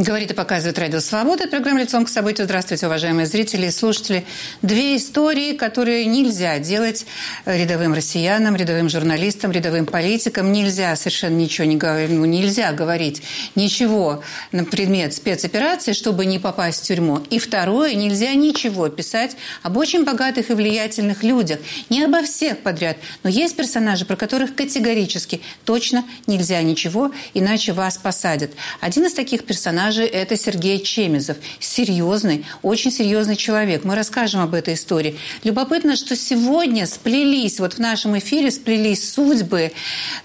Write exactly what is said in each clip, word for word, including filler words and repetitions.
Говорит и показывает Радио Свобода. Программа «Лицом к событию». Здравствуйте, уважаемые зрители и слушатели. Две истории, которые нельзя делать рядовым россиянам, рядовым журналистам, рядовым политикам. Нельзя совершенно ничего не говорить, ну, нельзя говорить ничего на предмет спецоперации, чтобы не попасть в тюрьму. И второе, нельзя ничего писать об очень богатых и влиятельных людях. Не обо всех подряд, но есть персонажи, про которых категорически точно нельзя ничего, иначе вас посадят. Один из таких персонажей – это Сергей Чемезов. Серьезный, очень серьезный человек. Мы расскажем об этой истории. Любопытно, что сегодня сплелись, вот в нашем эфире сплелись судьбы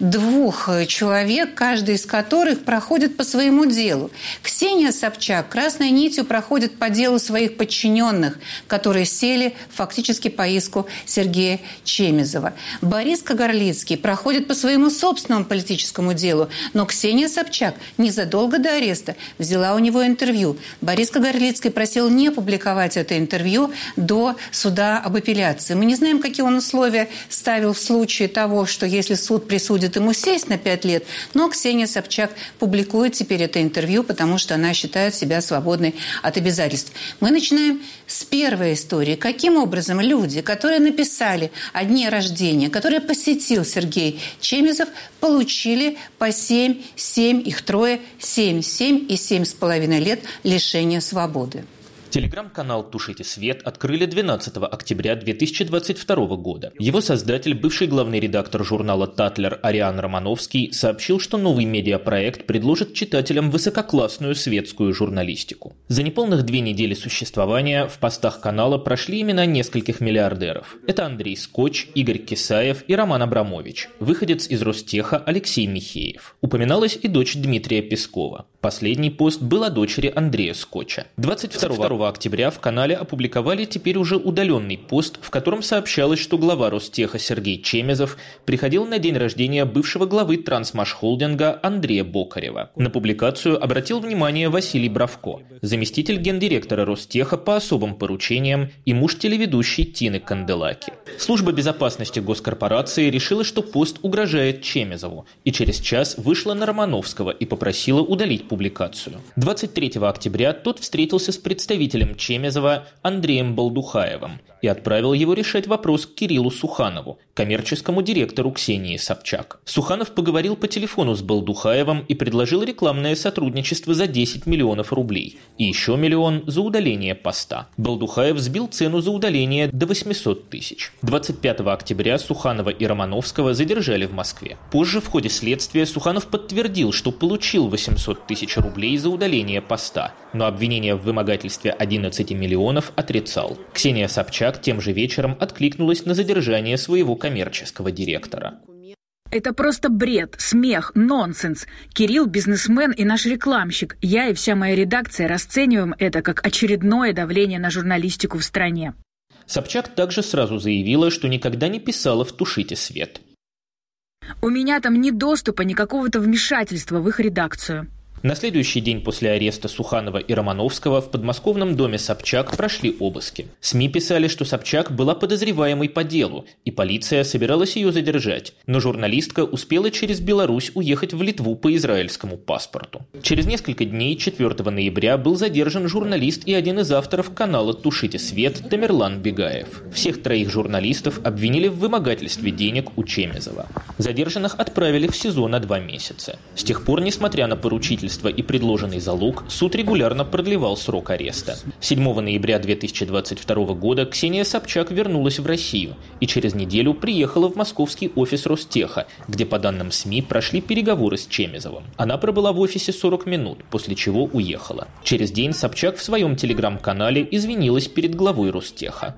двух человек, каждый из которых проходит по своему делу. Ксения Собчак красной нитью проходит по делу своих подчиненных, которые сели фактически по иску Сергея Чемезова. Борис Кагарлицкий проходит по своему собственному политическому делу, но Ксения Собчак незадолго до ареста взяла у него интервью. Борис Кагарлицкий просил не публиковать это интервью до суда об апелляции. Мы не знаем, какие он условия ставил в случае того, что если суд присудит ему сесть на пять лет, но Ксения Собчак публикует теперь это интервью, потому что она считает себя свободной от обязательств. Мы начинаем с первой истории. Каким образом люди, которые написали о дне рождения, которые посетил Сергей Чемезов, получили по семь, семь, их трое, семь, семь и семь с половиной лет лишения свободы. Телеграм-канал «Тушите свет» открыли двенадцатого октября две тысячи двадцать второго года. Его создатель, бывший главный редактор журнала «Татлер» Ариан Романовский, сообщил, что новый медиапроект предложит читателям высококлассную светскую журналистику. За неполных две недели существования в постах канала прошли имена нескольких миллиардеров. Это Андрей Скотч, Игорь Кисаев и Роман Абрамович, выходец из Ростеха Алексей Михеев. Упоминалась и дочь Дмитрия Пескова. Последний пост был о дочери Андрея Скотча. двадцать второго октября в канале опубликовали теперь уже удаленный пост, в котором сообщалось, что глава Ростеха Сергей Чемезов приходил на день рождения бывшего главы Трансмашхолдинга Андрея Бокарева. На публикацию обратил внимание Василий Бравко, заместитель гендиректора Ростеха по особым поручениям и муж телеведущей Тины Канделаки. Служба безопасности госкорпорации решила, что пост угрожает Чемезову, и через час вышла на Романовского и попросила удалить публикацию. двадцать третьего октября тот встретился с представителем Чемезова Андреем Балдухаевым и отправил его решать вопрос к Кириллу Суханову, коммерческому директору Ксении Собчак. Суханов поговорил по телефону с Балдухаевым и предложил рекламное сотрудничество за десять миллионов рублей и еще миллион за удаление поста. Балдухаев сбил цену за удаление до восемьсот тысяч. двадцать пятого октября Суханова и Романовского задержали в Москве. Позже в ходе следствия Суханов подтвердил, что получил восемьсот тысяч рублей за удаление поста, но обвинение в вымогательстве одиннадцати миллионов отрицал. Ксения Собчак тем же вечером откликнулась на задержание своего коммерческого директора. Это просто бред, смех, нонсенс. Кирилл – бизнесмен и наш рекламщик. Я и вся моя редакция расцениваем это как очередное давление на журналистику в стране. Собчак также сразу заявила, что никогда не писала в «Тушите свет». У меня там ни доступа, ни какого-то вмешательства в их редакцию. На следующий день после ареста Суханова и Романовского в подмосковном доме Собчак прошли обыски. СМИ писали, что Собчак была подозреваемой по делу, и полиция собиралась ее задержать, но журналистка успела через Беларусь уехать в Литву по израильскому паспорту. Через несколько дней, четвертого ноября, был задержан журналист и один из авторов канала «Тушите свет» Тамерлан Бегаев. Всех троих журналистов обвинили в вымогательстве денег у Чемезова. Задержанных отправили в СИЗО на два месяца. С тех пор, несмотря на поручительство и предложенный залог, суд регулярно продлевал срок ареста. седьмого ноября две тысячи двадцать второго года Ксения Собчак вернулась в Россию и через неделю приехала в московский офис Ростеха, где, по данным СМИ, прошли переговоры с Чемезовым. Она пробыла в офисе сорок минут, после чего уехала. Через день Собчак в своем телеграм-канале извинилась перед главой Ростеха.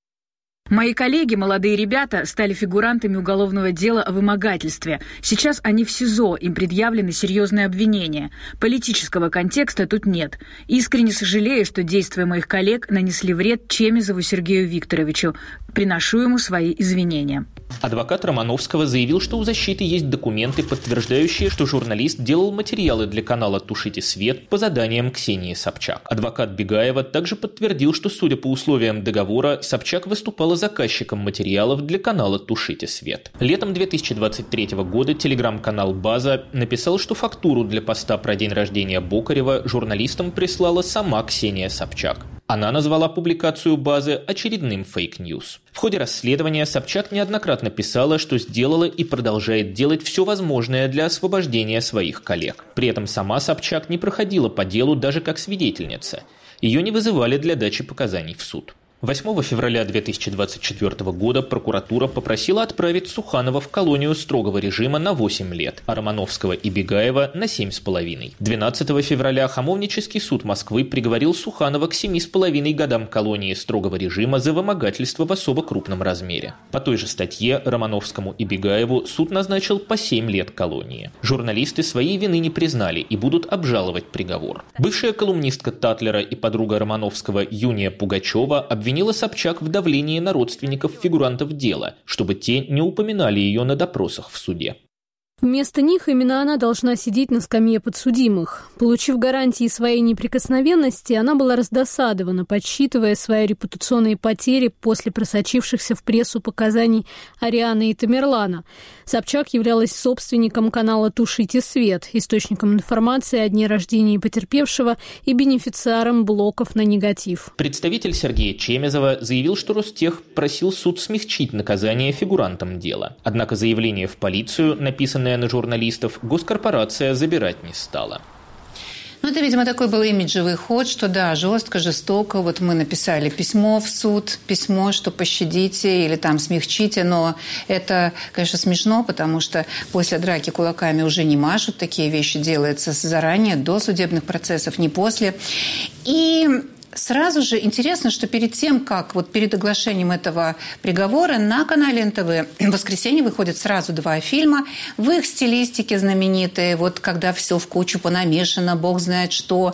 Мои коллеги, молодые ребята, стали фигурантами уголовного дела о вымогательстве. Сейчас они в СИЗО, им предъявлены серьезные обвинения. Политического контекста тут нет. Искренне сожалею, что действия моих коллег нанесли вред Чемезову Сергею Викторовичу. Приношу ему свои извинения. Адвокат Романовского заявил, что у защиты есть документы, подтверждающие, что журналист делал материалы для канала «Тушите свет» по заданиям Ксении Собчак. Адвокат Бегаева также подтвердил, что, судя по условиям договора, Собчак выступала заказчиком материалов для канала «Тушите свет». Летом две тысячи двадцать третьего года телеграм-канал «База» написал, что фактуру для поста про день рождения Бокарева журналистам прислала сама Ксения Собчак. Она назвала публикацию «Базы» очередным фейк-ньюс. В ходе расследования Собчак неоднократно писала, что сделала и продолжает делать все возможное для освобождения своих коллег. При этом сама Собчак не проходила по делу даже как свидетельница. Ее не вызывали для дачи показаний в суд. восьмого февраля две тысячи двадцать четвёртого года прокуратура попросила отправить Суханова в колонию строгого режима на восемь лет, а Романовского и Бегаева на семь с половиной. двенадцатого февраля Хамовнический суд Москвы приговорил Суханова к семи с половиной годам колонии строгого режима за вымогательство в особо крупном размере. По той же статье Романовскому и Бегаеву суд назначил по семь лет колонии. Журналисты своей вины не признали и будут обжаловать приговор. Бывшая колумнистка Татлера и подруга Романовского Юния Пугачева обвинила обвинила Собчак в давлении на родственников фигурантов дела, чтобы те не упоминали ее на допросах в суде. Вместо них именно она должна сидеть на скамье подсудимых. Получив гарантии своей неприкосновенности, она была раздосадована, подсчитывая свои репутационные потери после просочившихся в прессу показаний Арианы и Тамерлана. Собчак являлась собственником канала «Тушите свет», источником информации о дне рождения потерпевшего и бенефициаром блоков на негатив. Представитель Сергея Чемезова заявил, что Ростех просил суд смягчить наказание фигурантам дела. Однако заявление в полицию, написанное на журналистов, госкорпорация забирать не стала. Ну, это, видимо, такой был имиджевый ход, что да, жестко, жестоко. Вот мы написали письмо в суд, письмо, что пощадите или там смягчите. Но это, конечно, смешно, потому что после драки кулаками уже не машут. Такие вещи делаются заранее, до судебных процессов, не после. И сразу же интересно, что перед тем, как вот перед оглашением этого приговора на канале эн тэ вэ в воскресенье выходят сразу два фильма в их стилистике знаменитые, вот когда все в кучу понамешано, бог знает что.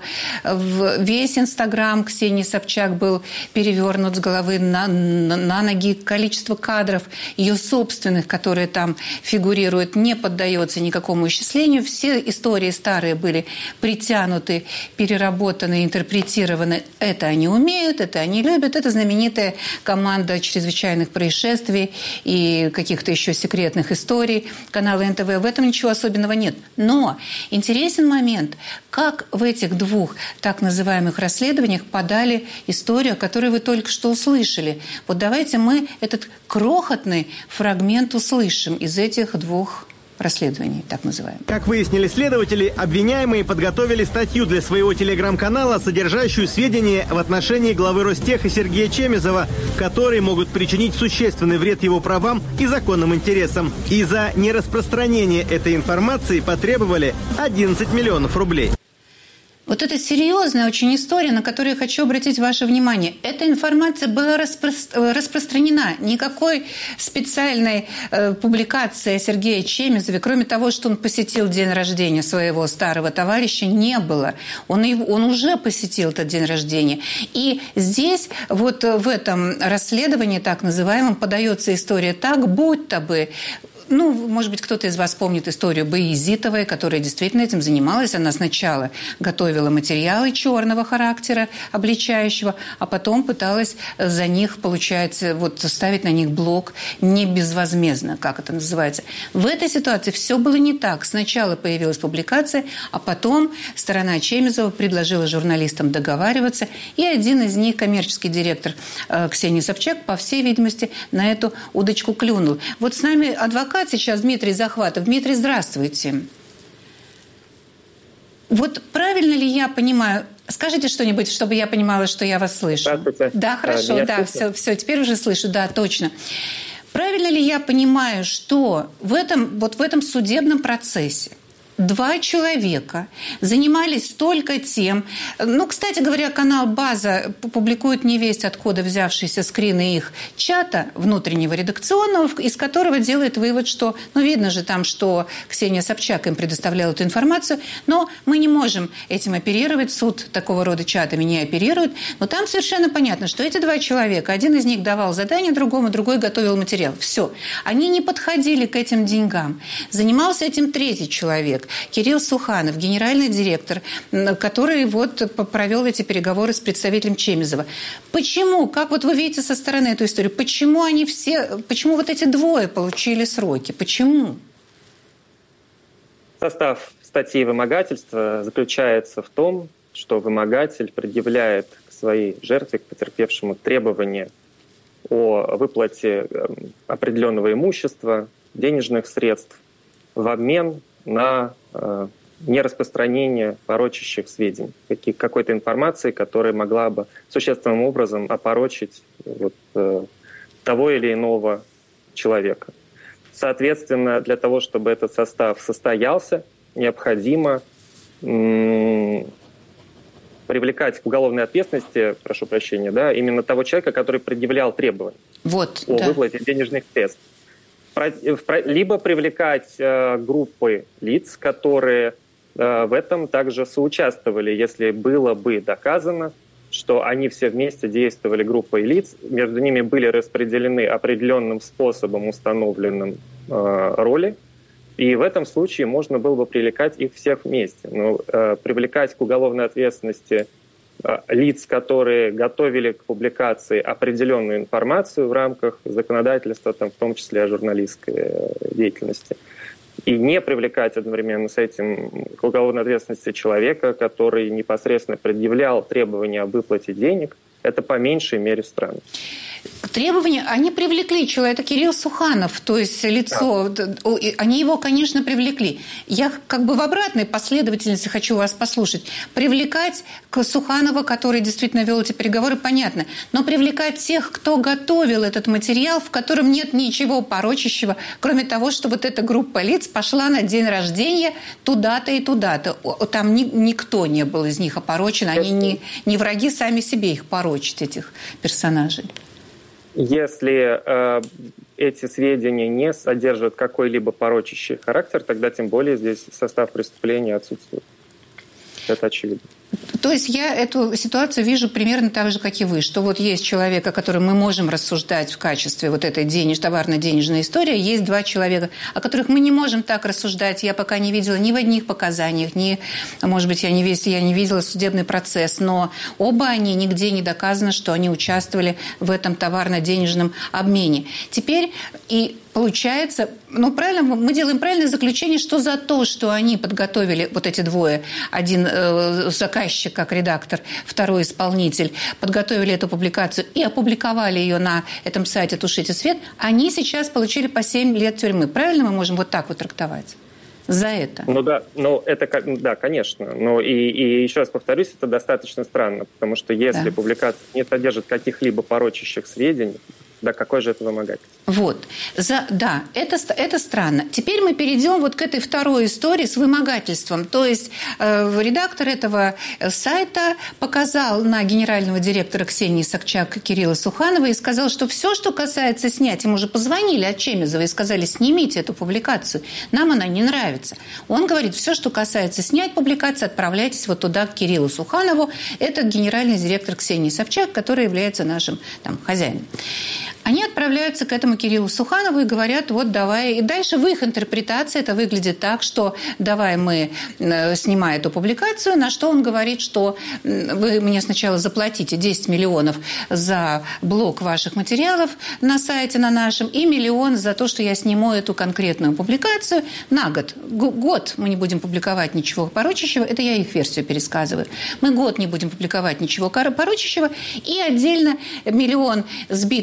Весь Инстаграм Ксении Собчак был перевернут с головы на, на, на ноги. Количество кадров ее собственных, которые там фигурируют, не поддается никакому исчислению. Все истории старые были притянуты, переработаны, интерпретированы. Это они умеют, это они любят. Это знаменитая команда чрезвычайных происшествий и каких-то еще секретных историй канала эн тэ вэ. В этом ничего особенного нет. Но интересен момент, как в этих двух так называемых расследованиях подали историю, которую вы только что услышали. Вот давайте мы этот крохотный фрагмент услышим из этих двух расследований, так называемых. Как выяснили следователи, обвиняемые подготовили статью для своего телеграм-канала, содержащую сведения в отношении главы Ростеха Сергея Чемезова, которые могут причинить существенный вред его правам и законным интересам. И за нераспространение этой информации потребовали одиннадцать миллионов рублей. Вот это серьезная очень история, на которую я хочу обратить ваше внимание. Эта информация была распро... распространена. Никакой специальной э, публикации о Сергее Чемезове, кроме того, что он посетил день рождения своего старого товарища, не было. Он, он уже посетил этот день рождения. И здесь, вот в этом расследовании, так называемом, подается история так, будто бы... Ну, может быть, кто-то из вас помнит историю Баязитовой, которая действительно этим занималась. Она сначала готовила материалы черного характера, обличающего, а потом пыталась за них получать, вот ставить на них блок не безвозмездно, как это называется. В этой ситуации все было не так. Сначала появилась публикация, а потом сторона Чемезова предложила журналистам договариваться, и один из них, коммерческий директор э, Ксения Собчак, по всей видимости, на эту удочку клюнул. Вот с нами адвокат сейчас Дмитрий Захватов. Дмитрий, здравствуйте. Вот правильно ли я понимаю... Скажите что-нибудь, чтобы я понимала, что я вас слышу. Здравствуйте. Да, хорошо, а, да, все, все, теперь уже слышу, да, точно. Правильно ли я понимаю, что в этом, вот в этом судебном процессе два человека занимались только тем... Ну, кстати говоря, канал «База» публикует невесть откуда взявшиеся скрины их чата внутреннего редакционного, из которого делает вывод, что... Ну, видно же там, что Ксения Собчак им предоставляла эту информацию, но мы не можем этим оперировать, суд такого рода чатами не оперирует, но там совершенно понятно, что эти два человека, один из них давал задание другому, другой готовил материал. Все. Они не подходили к этим деньгам. Занимался этим третий человек, Кирилл Суханов, генеральный директор, который вот провел эти переговоры с представителем Чемизова. Почему? Как вот вы видите со стороны эту историю? Почему они все, почему вот эти двое получили сроки? Почему? Состав статьи вымогательства заключается в том, что вымогатель предъявляет к своей жертве, к потерпевшему, требования о выплате определенного имущества, денежных средств в обмен на э, нераспространение порочащих сведений, какой-то информации, которая могла бы существенным образом опорочить вот, э, того или иного человека. Соответственно, для того, чтобы этот состав состоялся, необходимо м- привлекать к уголовной ответственности, прошу прощения, да, именно того человека, который предъявлял требования вот, о да. выплате денежных средств. Либо привлекать э, группы лиц, которые э, в этом также соучаствовали, если было бы доказано, что они все вместе действовали группой лиц, между ними были распределены определенным способом, установленным э, роли, и в этом случае можно было бы привлекать их всех вместе. Но э, привлекать к уголовной ответственности э, лиц, которые готовили к публикации определенную информацию в рамках законодательства, там, в том числе о журналистской э, деятельности, и не привлекать одновременно с этим к уголовной ответственности человека, который непосредственно предъявлял требования о выплате денег, это по меньшей мере странно. Требования, они привлекли человека, это Кирилл Суханов, то есть лицо, да. Они его, конечно, привлекли. Я как бы в обратной последовательности хочу вас послушать. Привлекать к Суханову, который действительно вел эти переговоры, понятно, но привлекать тех, кто готовил этот материал, в котором нет ничего порочащего, кроме того, что вот эта группа лиц пошла на день рождения туда-то и туда-то. Там ни, никто не был из них опорочен, они не, не враги сами себе их порочат, этих персонажей. Если э, эти сведения не содержат какой-либо порочащий характер, тогда тем более здесь состав преступления отсутствует. Это очевидно. То есть я эту ситуацию вижу примерно так же, как и вы, что вот есть человек, о котором мы можем рассуждать в качестве вот этой денеж, товарно-денежной истории, есть два человека, о которых мы не можем так рассуждать. Я пока не видела ни в одних показаниях, ни, может быть, я не, весь, я не видела судебный процесс, но оба они, нигде не доказано, что они участвовали в этом товарно-денежном обмене. Теперь и получается, ну, правильно, мы делаем правильное заключение, что за то, что они подготовили, вот эти двое, один э, заказчик как редактор, второй исполнитель, подготовили эту публикацию и опубликовали ее на этом сайте «Тушите свет», они сейчас получили по семь лет тюрьмы. Правильно мы можем вот так вот трактовать? За это. Ну да, ну это, да, конечно. Но и, и еще раз повторюсь, это достаточно странно, потому что если да. публикация не содержит каких-либо порочащих сведений, да, какой же это вымогательство? Вот. За, да, это, это странно. Теперь мы перейдем вот к этой второй истории с вымогательством. То есть э, редактор этого сайта показал на генерального директора Ксении Собчак Кирилла Суханова и сказал, что все, что касается снять, ему уже позвонили от Чемизова и сказали, снимите эту публикацию, нам она не нравится. Он говорит, все, что касается снять публикацию, отправляйтесь вот туда, к Кириллу Суханову. Это генеральный директор Ксении Собчак, который является нашим там, хозяином. Они отправляются к этому Кириллу Суханову и говорят, вот давай. И дальше в их интерпретации это выглядит так, что давай мы снимаем эту публикацию, на что он говорит, что вы мне сначала заплатите десять миллионов за блок ваших материалов на сайте на нашем и миллион за то, что я сниму эту конкретную публикацию на год. Год мы не будем публиковать ничего порочащего, это я их версию пересказываю. Мы год не будем публиковать ничего порочащего и отдельно миллион, сбитый до восьмисот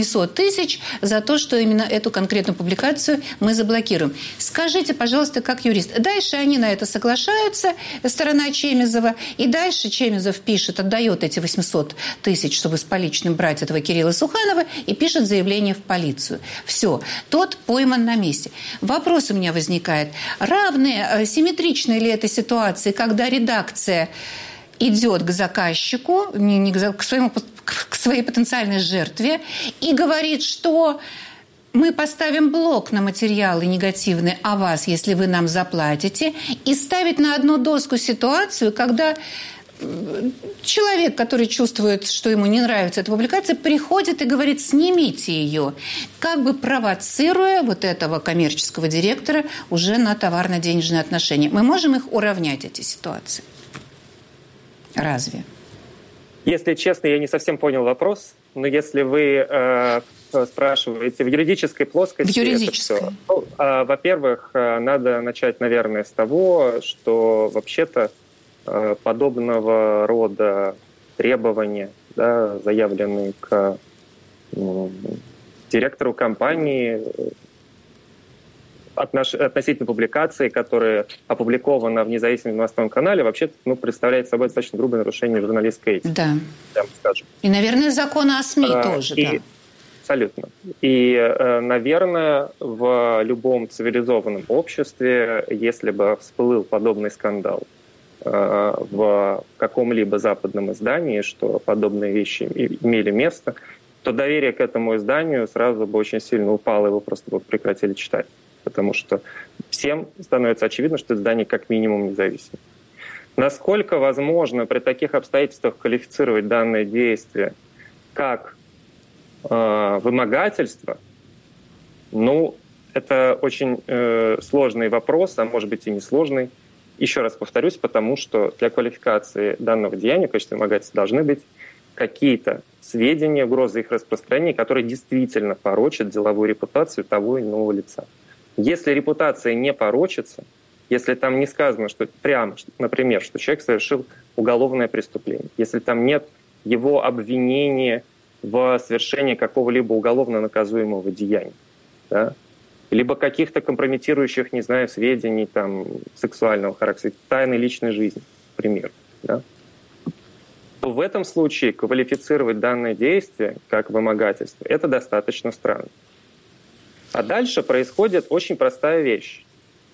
восемьсот тысяч за то, что именно эту конкретную публикацию мы заблокируем. Скажите, пожалуйста, как юрист. Дальше они на это соглашаются, сторона Чемезова, и дальше Чемезов пишет, отдает эти восемьсот тысяч, чтобы с поличным брать этого Кирилла Суханова, и пишет заявление в полицию. Все. Тот пойман на месте. Вопрос у меня возникает. Равные, симметричны ли это ситуации, когда редакция идет к заказчику, не, не к, своему, к своей потенциальной жертве, и говорит, что мы поставим блок на материалы негативные о вас, если вы нам заплатите, и ставить на одну доску ситуацию, когда человек, который чувствует, что ему не нравится эта публикация, приходит и говорит, снимите ее, как бы провоцируя вот этого коммерческого директора уже на товарно-денежные отношения. Мы можем их уравнять, эти ситуации? Разве? Если честно, я не совсем понял вопрос, но если вы э, спрашиваете в юридической плоскости... В юридической. Это, ну, э, во-первых, э, надо начать, наверное, с того, что вообще-то э, подобного рода требования, да, заявленные к э, директору компании, относительно публикации, которая опубликована в независимом новостном канале, вообще ну, представляет собой достаточно грубое нарушение журналистской этики. Да. Прямо скажем. И, наверное, закона о СМИ а, тоже. И, да. Абсолютно. И, наверное, в любом цивилизованном обществе, если бы всплыл подобный скандал в каком-либо западном издании, что подобные вещи имели место, то доверие к этому изданию сразу бы очень сильно упало, его просто бы прекратили читать. Потому что всем становится очевидно, что издание как минимум независимо. Насколько возможно при таких обстоятельствах квалифицировать данное действие как э, вымогательство? Ну, это очень э, сложный вопрос, а может быть и несложный. Еще раз повторюсь, потому что для квалификации данного деяния в качестве вымогательства должны быть какие-то сведения, угрозы их распространения, которые действительно порочат деловую репутацию того или иного лица. Если репутация не порочится, если там не сказано, что прямо, например, что человек совершил уголовное преступление, если там нет его обвинения в совершении какого-либо уголовно наказуемого деяния, да, либо каких-то компрометирующих, не знаю, сведений там, сексуального характера, тайны личной жизни, к примеру, да, то в этом случае квалифицировать данное действие как вымогательство – это достаточно странно. А дальше происходит очень простая вещь.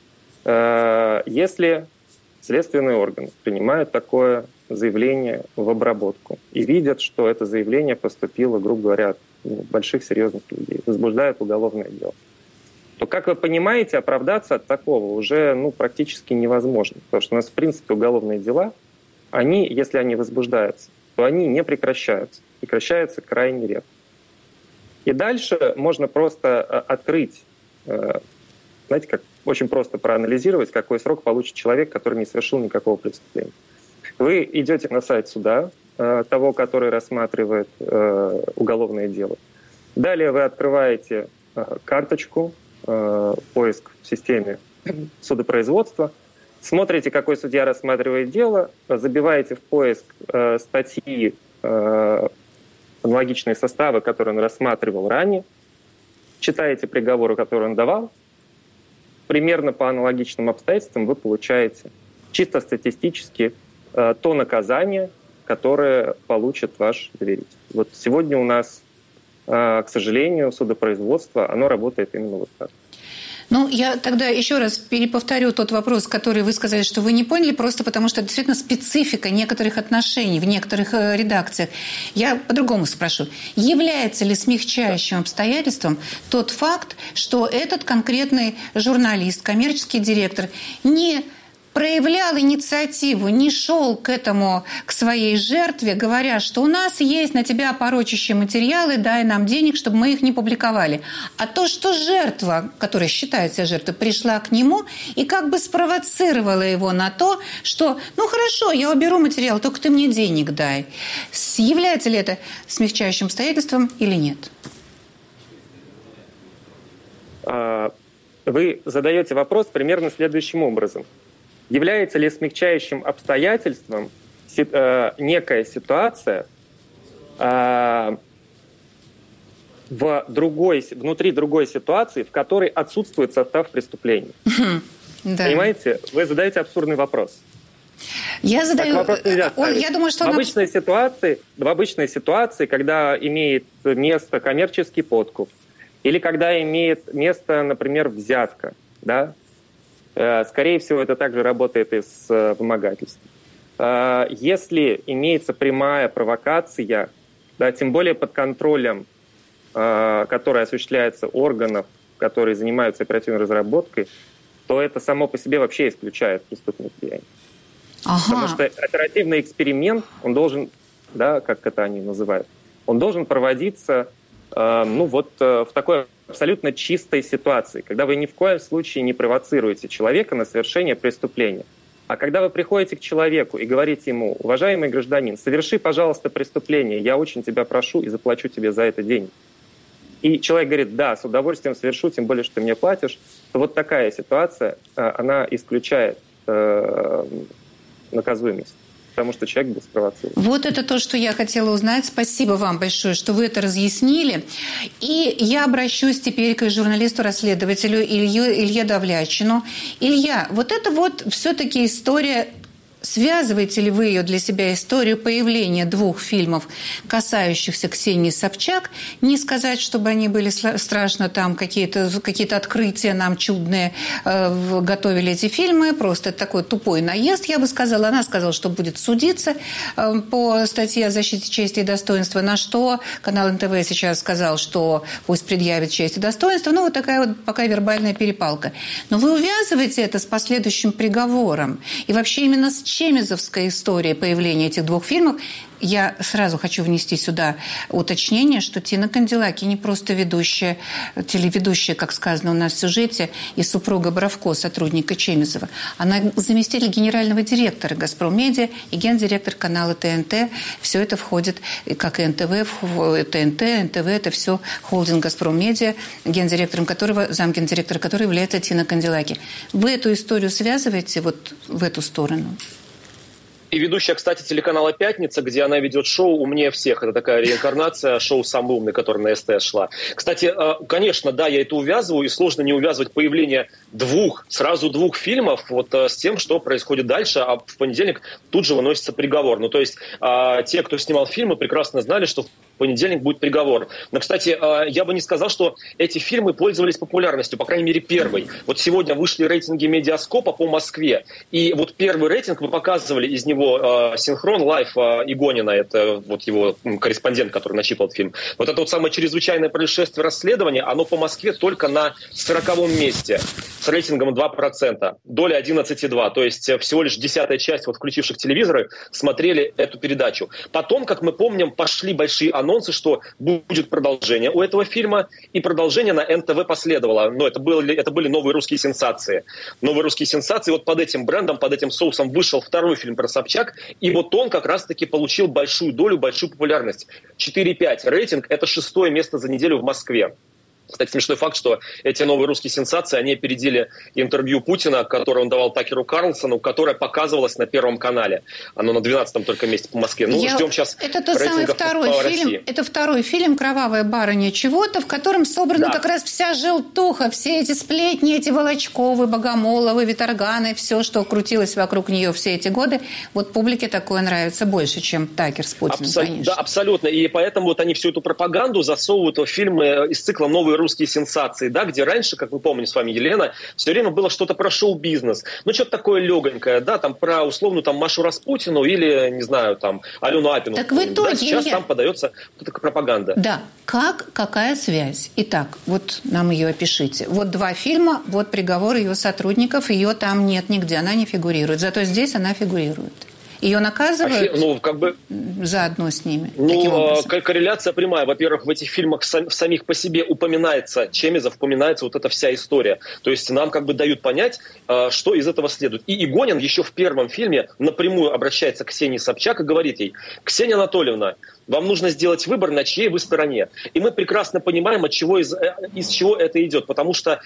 Если следственные органы принимают такое заявление в обработку и видят, что это заявление поступило, грубо говоря, от больших серьезных людей, возбуждают уголовное дело, то, как вы понимаете, оправдаться от такого уже ну, практически невозможно. Потому что у нас, в принципе, уголовные дела, они, если они возбуждаются, то они не прекращаются. Прекращаются крайне редко. И дальше можно просто открыть, знаете, как очень просто проанализировать, какой срок получит человек, который не совершил никакого преступления. Вы идете на сайт суда, того, который рассматривает уголовное дело. Далее вы открываете карточку, поиск в системе судопроизводства, смотрите, какой судья рассматривает дело, забиваете в поиск статьи, аналогичные составы, которые он рассматривал ранее, читаете приговоры, которые он давал, примерно по аналогичным обстоятельствам вы получаете чисто статистически э, то наказание, которое получит ваш доверитель. Вот сегодня у нас, э, к сожалению, судопроизводство, оно работает именно вот так. Ну, я тогда еще раз переповторю тот вопрос, который вы сказали, что вы не поняли, просто потому что это действительно специфика некоторых отношений в некоторых редакциях. Я по-другому спрошу. Является ли смягчающим обстоятельством тот факт, что этот конкретный журналист, коммерческий директор не проявлял инициативу, не шел к этому, к своей жертве, говоря, что у нас есть на тебя порочащие материалы, дай нам денег, чтобы мы их не публиковали. А то, что жертва, которая считает себя жертвой, пришла к нему и как бы спровоцировала его на то, что, ну хорошо, я уберу материал, только ты мне денег дай. Является ли это смягчающим обстоятельством или нет? Вы задаете вопрос примерно следующим образом. Является ли смягчающим обстоятельством э, некая ситуация, э, в другой, внутри другой ситуации, в которой отсутствует состав преступления. Да. Понимаете? Вы задаете абсурдный вопрос. Я задаю... Он, я думаю, что в, он... обычной ситуации, в обычной ситуации, когда имеет место коммерческий подкуп, или когда имеет место, например, взятка, да, э, скорее всего, это также работает и с э, вымогательством. Э, если имеется прямая провокация, да, тем более под контролем, э, который осуществляется органов, которые занимаются оперативной разработкой, то это само по себе вообще исключает преступное деяние. Ага. Потому что оперативный эксперимент, он должен, да, как это они называют, он должен проводиться э, ну, вот, э, в такой абсолютно чистой ситуации, когда вы ни в коем случае не провоцируете человека на совершение преступления. А когда вы приходите к человеку и говорите ему: уважаемый гражданин, соверши, пожалуйста, преступление, я очень тебя прошу и заплачу тебе за это деньги. И человек говорит: да, с удовольствием совершу, тем более, что ты мне платишь, то вот такая ситуация, она исключает э, наказуемость, потому что человек был спровоцирован. Вот это то, что я хотела узнать. Спасибо вам большое, что вы это разъяснили. И я обращусь теперь к журналисту-расследователю Илье, Илье Давлячину. Илья, вот это вот все-таки история... Связываете ли вы ее для себя, историю появления двух фильмов, касающихся Ксении Собчак? Не сказать, чтобы они были страшно, там какие-то, какие-то открытия нам чудные э, готовили эти фильмы. Просто это такой тупой наезд, я бы сказала. Она сказала, что будет судиться э, по статье о защите чести и достоинства. На что канал эн тэ вэ сейчас сказал, что пусть предъявит честь и достоинство. Ну, вот такая вот пока вербальная перепалка. Но вы увязываете это с последующим приговором. И вообще именно с чемезовская история появления этих двух фильмов. Я сразу хочу внести сюда уточнение, что Тина Канделаки не просто ведущая, телеведущая, как сказано у нас в сюжете, и супруга Боровко, сотрудника Чемезова. Она заместитель генерального директора «Газпром Медиа» и гендиректор канала тэ эн тэ. Все это входит, как и эн тэ вэ, тэ эн тэ, эн тэ вэ – это все холдинг «Газпром Медиа», гендиректором которого, замгендиректора которого является Тина Канделаки. Вы эту историю связываете вот в эту сторону? И ведущая, кстати, телеканала «Пятница», где она ведет шоу «Умнее всех». Это такая реинкарнация шоу «Самый умный», который на эс тэ эс шла. Кстати, конечно, да, я это увязываю, и сложно не увязывать появление двух, сразу двух фильмов вот с тем, что происходит дальше, а в понедельник тут же выносится приговор. Ну, то есть те, кто снимал фильмы, прекрасно знали, что в понедельник будет приговор. Но, кстати, я бы не сказал, что эти фильмы пользовались популярностью, по крайней мере, первый. Вот сегодня вышли рейтинги Медиаскопа по Москве, и вот первый рейтинг мы показывали, из него синхрон лайв Игонина, это вот его корреспондент, который начитал фильм. Вот это вот самое чрезвычайное происшествие расследования, оно по Москве только на сороковом месте с рейтингом два процента, доля одиннадцать целых два. То есть всего лишь десятая часть вот включивших телевизоры смотрели эту передачу. Потом, как мы помним, пошли большие анонсы, что будет продолжение у этого фильма, и продолжение на эн тэ вэ последовало. Но это были, это были новые русские сенсации. Новые русские сенсации. Вот под этим брендом, под этим соусом вышел второй фильм про Собчак. И вот он как раз-таки получил большую долю, большую популярность. четыре пять рейтинг – это шестое место за неделю в Москве. Кстати, смешной факт, что эти новые русские сенсации, они опередили интервью Путина, которое он давал Такеру Карлсону, которое показывалось на Первом канале. Оно на двенадцатом только месте по Москве. Ну, Я... ждем сейчас это тот самый второй по фильм. России. Это второй фильм «Кровавая барыня чего-то», в котором собрана да. как раз вся желтуха, все эти сплетни, эти Волочковы, Богомоловы, Виторганы, все, что крутилось вокруг нее все эти годы. Вот публике такое нравится больше, чем Такер с Путиным, Абсо... конечно. Да, абсолютно. И поэтому вот они всю эту пропаганду засовывают в фильмы из цикла «Новые русские сенсации», да, где раньше, как мы помним с вами, Елена, все время было что-то про шоу-бизнес. Ну, что-то такое легонькое, да, там про условную там Машу Распутину или, не знаю, там Алену Апину. Так в итоге... Да, сейчас я... там подается такая пропаганда. Да. Как, какая связь? Итак, вот нам ее опишите. Вот два фильма, вот приговор ее сотрудников, ее там нет нигде, она не фигурирует. Зато здесь она фигурирует. Ее наказывают ну, как бы, заодно с ними? Ну, корреляция прямая. Во-первых, в этих фильмах сам, самих по себе упоминается Чемезов, упоминается вот эта вся история. То есть нам как бы дают понять, что из этого следует. И Игонин еще в первом фильме напрямую обращается к Ксении Собчак и говорит ей: «Ксения Анатольевна, вам нужно сделать выбор, на чьей вы стороне». И мы прекрасно понимаем, от чего из, из чего это идет. Потому что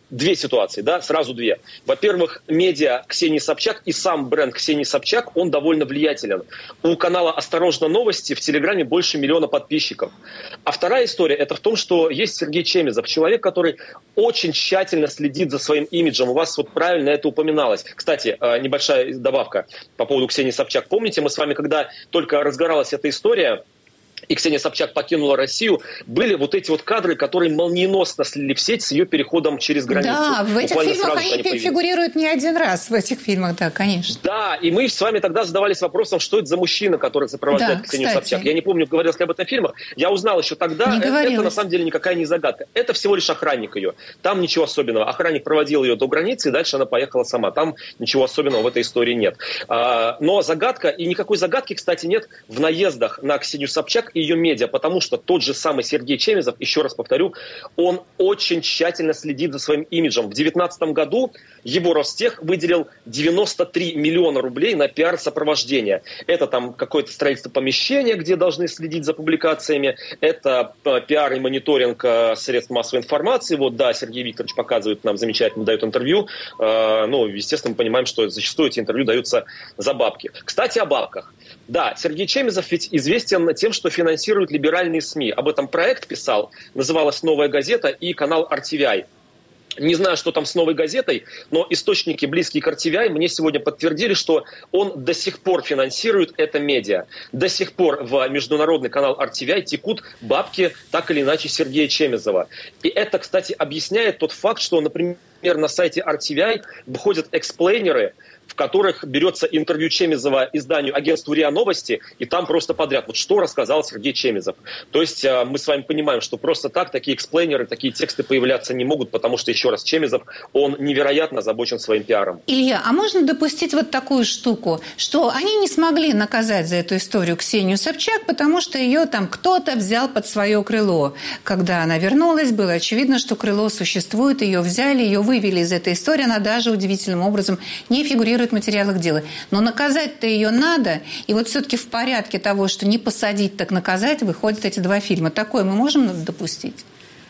две ситуации, да, сразу две. Во-первых, медиа Ксении Собчак и сам бренд Ксении Собчак, он довольно влиятелен. У канала «Осторожно, новости» в Телеграме больше миллиона подписчиков. А вторая история, это в том, что есть Сергей Чемезов, человек, который очень тщательно следит за своим имиджем. У вас вот правильно это упоминалось. Кстати, небольшая добавка по поводу Ксении Собчак. Помните, мы с вами, когда только разгоралась эта история, и Ксения Собчак покинула Россию, были вот эти вот кадры, которые молниеносно слили в сеть с ее переходом через границу. Да, в этих Буквально фильмах они, они фигурируют не один раз, в этих фильмах, да, конечно. Да, и мы с вами тогда задавались вопросом, что это за мужчина, который сопровождает да, Ксению кстати. Собчак. Я не помню, говорилось ли об этом в фильмах. Я узнал еще тогда, не это, говорилось. это на самом деле никакая не загадка. Это всего лишь охранник ее. Там ничего особенного. Охранник проводил ее до границы, и дальше она поехала сама. Там ничего особенного в этой истории нет. А, но загадка, и никакой загадки, кстати, нет в наездах на Ксению Собчак и ее медиа, потому что тот же самый Сергей Чемезов, еще раз повторю, он очень тщательно следит за своим имиджем. В две тысячи девятнадцатом году его Ростех выделил девяносто три миллиона рублей на пиар-сопровождение. Это там какое-то строительство помещения, где должны следить за публикациями. Это пиар и мониторинг средств массовой информации. Вот, да, Сергей Викторович показывает нам замечательно, дает интервью. Ну, естественно, мы понимаем, что зачастую эти интервью даются за бабки. Кстати, о бабках. Да, Сергей Чемезов ведь известен тем, что финансирует либеральные СМИ. Об этом проект писал, называлась «Новая газета» и канал ар ти ви ай. Не знаю, что там с «Новой газетой», но источники, близкие к ар ти ви ай, мне сегодня подтвердили, что он до сих пор финансирует это медиа. До сих пор в международный канал ар ти ви ай текут бабки, так или иначе, Сергея Чемезова. И это, кстати, объясняет тот факт, что, например, на сайте ар ти ви ай выходят эксплейнеры, в которых берется интервью Чемезова изданию агентству РИА Новости, и там просто подряд. Вот что рассказал Сергей Чемезов. То есть мы с вами понимаем, что просто так такие эксплейнеры, такие тексты появляться не могут, потому что, еще раз, Чемезов, он невероятно озабочен своим пиаром. Илья, а можно допустить вот такую штуку, что они не смогли наказать за эту историю Ксению Собчак, потому что ее там кто-то взял под свое крыло. Когда она вернулась, было очевидно, что крыло существует, ее взяли, ее вывели из этой истории, она даже удивительным образом не фигурирует в материалах дела. Но наказать-то ее надо, и вот все-таки в порядке того, что не посадить, так наказать, выходят эти два фильма. Такое мы можем допустить?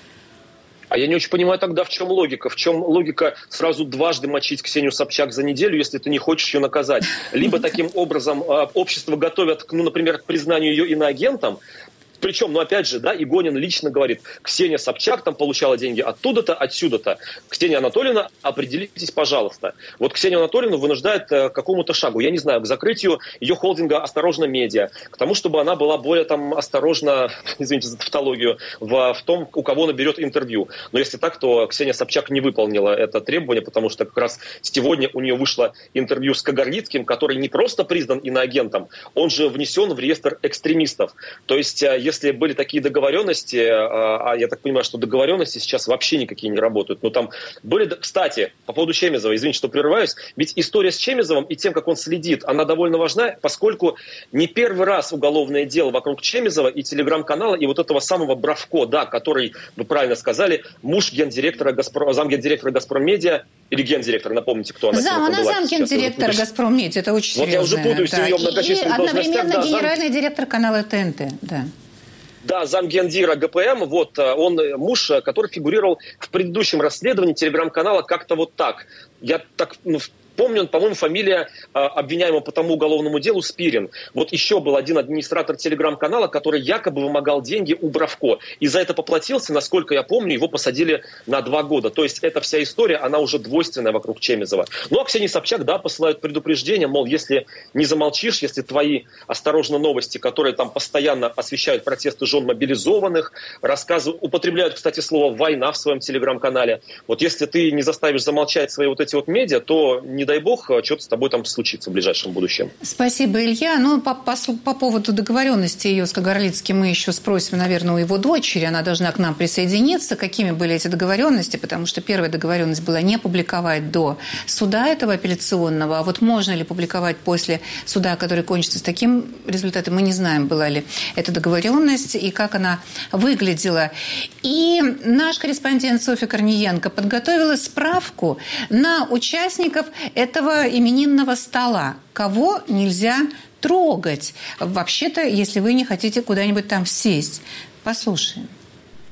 А я не очень понимаю тогда, в чем логика. В чем логика сразу дважды мочить Ксению Собчак за неделю, если ты не хочешь ее наказать? Либо таким образом общество готовят, ну, например, к признанию ее иноагентом. Причем, ну опять же, да, Игонин лично говорит, Ксения Собчак там получала деньги оттуда-то, отсюда-то. Ксения Анатольевна, определитесь, пожалуйста. Вот Ксению Анатольевну вынуждает э, к какому-то шагу, я не знаю, к закрытию ее холдинга «Осторожно, медиа», к тому, чтобы она была более там осторожна, извините за тавтологию, в, в том, у кого она берет интервью. Но если так, то Ксения Собчак не выполнила это требование, потому что как раз сегодня у нее вышло интервью с Кагарлицким, который не просто признан иноагентом, он же внесен в реестр экстремистов. То есть если были такие договоренности, а я так понимаю, что договоренности сейчас вообще никакие не работают, но там были... Кстати, по поводу Чемезова, извините, что прерываюсь, ведь история с Чемезовым и тем, как он следит, она довольно важна, поскольку не первый раз уголовное дело вокруг Чемезова и телеграм-канала, и вот этого самого Бравко, да, который, вы правильно сказали, муж гендиректора Газпром, замгендиректора «Газпромедиа», или гендиректор, напомните, кто она. Зам, она замгендиректора «Газпромедиа», это очень серьезно. Вот я уже путаюсь да. в ее многочисленных и должностях. одновременно Да, генеральный зам... директор канала ТНТ, да. Да, замгендира ГПМ, вот он муж, который фигурировал в предыдущем расследовании телеграм-канала как-то вот так. Я так... Ну, помню, по-моему, фамилия э, обвиняемого по тому уголовному делу Спирин. Вот еще был один администратор телеграм-канала, который якобы вымогал деньги у Бравко. И за это поплатился, насколько я помню, его посадили на два года. То есть эта вся история, она уже двойственная вокруг Чемезова. Ну а Ксении Собчак, да, посылают предупреждение, мол, если не замолчишь, если твои осторожно новости, которые там постоянно освещают протесты жен мобилизованных, рассказывают, употребляют, кстати, слово «война» в своем телеграм-канале. Вот если ты не заставишь замолчать свои вот эти вот медиа, то не дай бог, что-то с тобой там случится в ближайшем будущем. Спасибо, Илья. Ну, по, по, по поводу договоренности ее с Кагарлицким мы еще спросим, наверное, у его дочери. Она должна к нам присоединиться. Какими были эти договоренности? Потому что первая договоренность была не публиковать до суда этого апелляционного. А вот можно ли публиковать после суда, который кончится с таким результатом, мы не знаем, была ли эта договоренность и как она выглядела. И наш корреспондент Софья Корниенко подготовила справку на участников этого именинного стола. Кого нельзя трогать? Вообще-то, если вы не хотите куда-нибудь там сесть. Послушаем.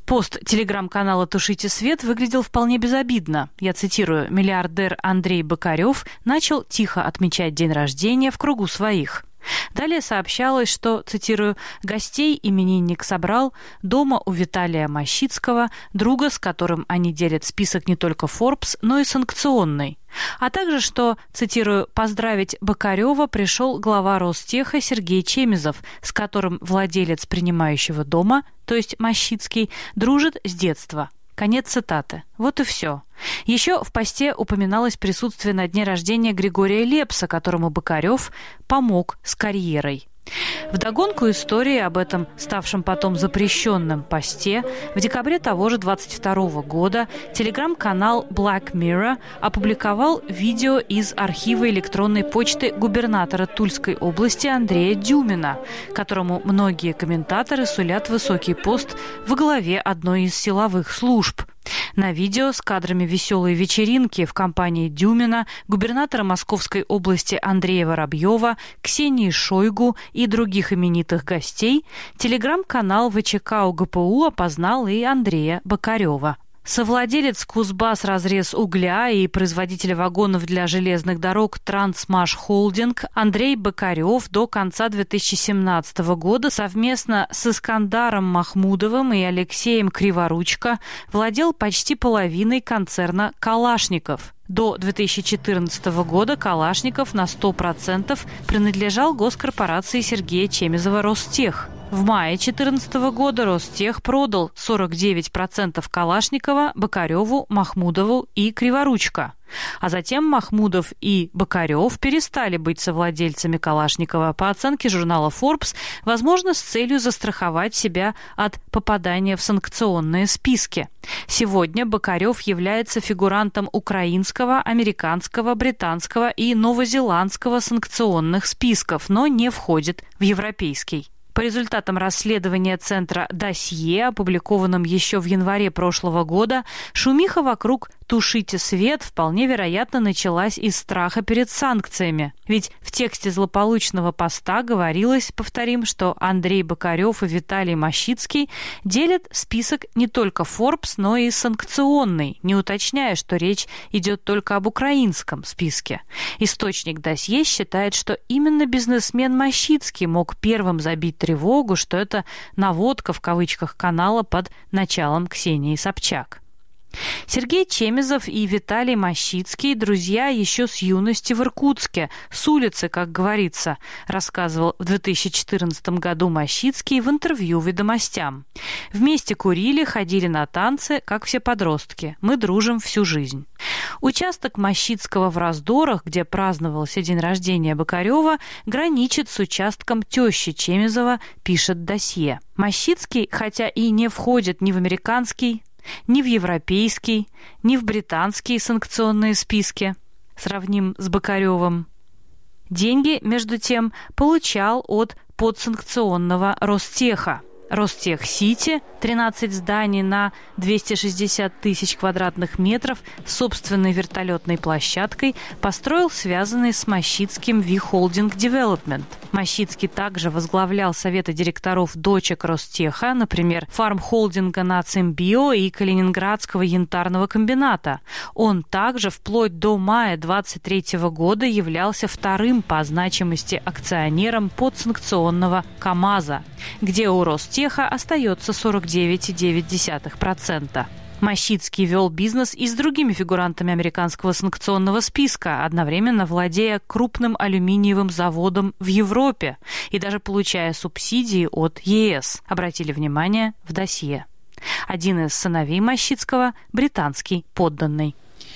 Пост телеграм-канала «Тушите свет» выглядел вполне безобидно. Я цитирую: «Миллиардер Андрей Бокарев начал тихо отмечать день рождения в кругу своих». Далее сообщалось, что, цитирую, «гостей именинник собрал дома у Виталия Мощицкого, друга, с которым они делят список не только Forbes, но и санкционный». А также, что, цитирую, «поздравить Бокарева пришел глава Ростеха Сергей Чемизов, с которым владелец принимающего дома, то есть Мощицкий, дружит с детства». Конец цитаты. Вот и все. Еще в посте упоминалось присутствие на дне рождения Григория Лепса, которому Бокарев помог с карьерой. Вдогонку истории об этом ставшем потом запрещенном посте в декабре того же двадцать второго года телеграм-канал Black Mirror опубликовал видео из архива электронной почты губернатора Тульской области Андрея Дюмина, которому многие комментаторы сулят высокий пост во главе одной из силовых служб. На видео с кадрами веселой вечеринки в компании Дюмина, губернатора Московской области Андрея Воробьева, Ксении Шойгу и других именитых гостей телеграм-канал ВЧК УГПУ опознал и Андрея Бокарева. Совладелец Кузбасс разрез угля и производитель вагонов для железных дорог Трансмаш Холдинг Андрей Бокарев до конца две тысячи семнадцатого года совместно с Искандаром Махмудовым и Алексеем Криворучко владел почти половиной концерна «Калашников». До две тысячи четырнадцатого года Калашников на сто процентов принадлежал госкорпорации Сергея Чемизова «Ростех». В мае две тысячи четырнадцатого года Ростех продал сорок девять процентов Калашникова Бокареву, Махмудову и Криворучко. А затем Махмудов и Бокарев перестали быть совладельцами Калашникова. По оценке журнала Forbes, возможно, с целью застраховать себя от попадания в санкционные списки. Сегодня Бокарев является фигурантом украинского, американского, британского и новозеландского санкционных списков, но не входит в европейский. По результатам расследования центра «Досье», опубликованном еще в январе прошлого года, шумиха вокруг «Тушите свет» вполне вероятно началась из страха перед санкциями. Ведь в тексте злополучного поста говорилось, повторим, что Андрей Бокарев и Виталий Мощицкий делят список не только Forbes, но и санкционный, не уточняя, что речь идет только об украинском списке. Источник «Досье» считает, что именно бизнесмен Мощицкий мог первым забить тревогу, что это «наводка» в кавычках канала под началом Ксении Собчак. Сергей Чемизов и Виталий Мощицкий – друзья еще с юности в Иркутске, с улицы, как говорится, рассказывал в две тысячи четырнадцатом году Мощицкий в интервью «Ведомостям». Вместе курили, ходили на танцы, как все подростки. Мы дружим всю жизнь. Участок Мощицкого в Раздорах, где праздновался день рождения Бокарева, граничит с участком тещи Чемизова, пишет «Досье». Мощицкий, хотя и не входит ни в американский, ни в европейский, ни в британские санкционные списки, сравним с Бокаревым, деньги, между тем, получал от подсанкционного Ростеха. Ростех-Сити, тринадцать зданий на двести шестьдесят тысяч квадратных метров с собственной вертолетной площадкой, построил связанный с Мощицким Ви-Холдинг Девелопмент. Мощицкий также возглавлял советы директоров дочек Ростеха, например, фармхолдинга Нацимбио и Калининградского янтарного комбината. Он также вплоть до мая двадцать третьего года являлся вторым по значимости акционером подсанкционного КАМАЗа, где у Ростеха остается сорок девять целых девять десятых процента. Мощицкий вел бизнес и с другими фигурантами американского санкционного списка, одновременно владея крупным алюминиевым заводом в Европе и даже получая субсидии от ЕС, обратили внимание в «Досье». Один из сыновей Мощицкого – британский подданный.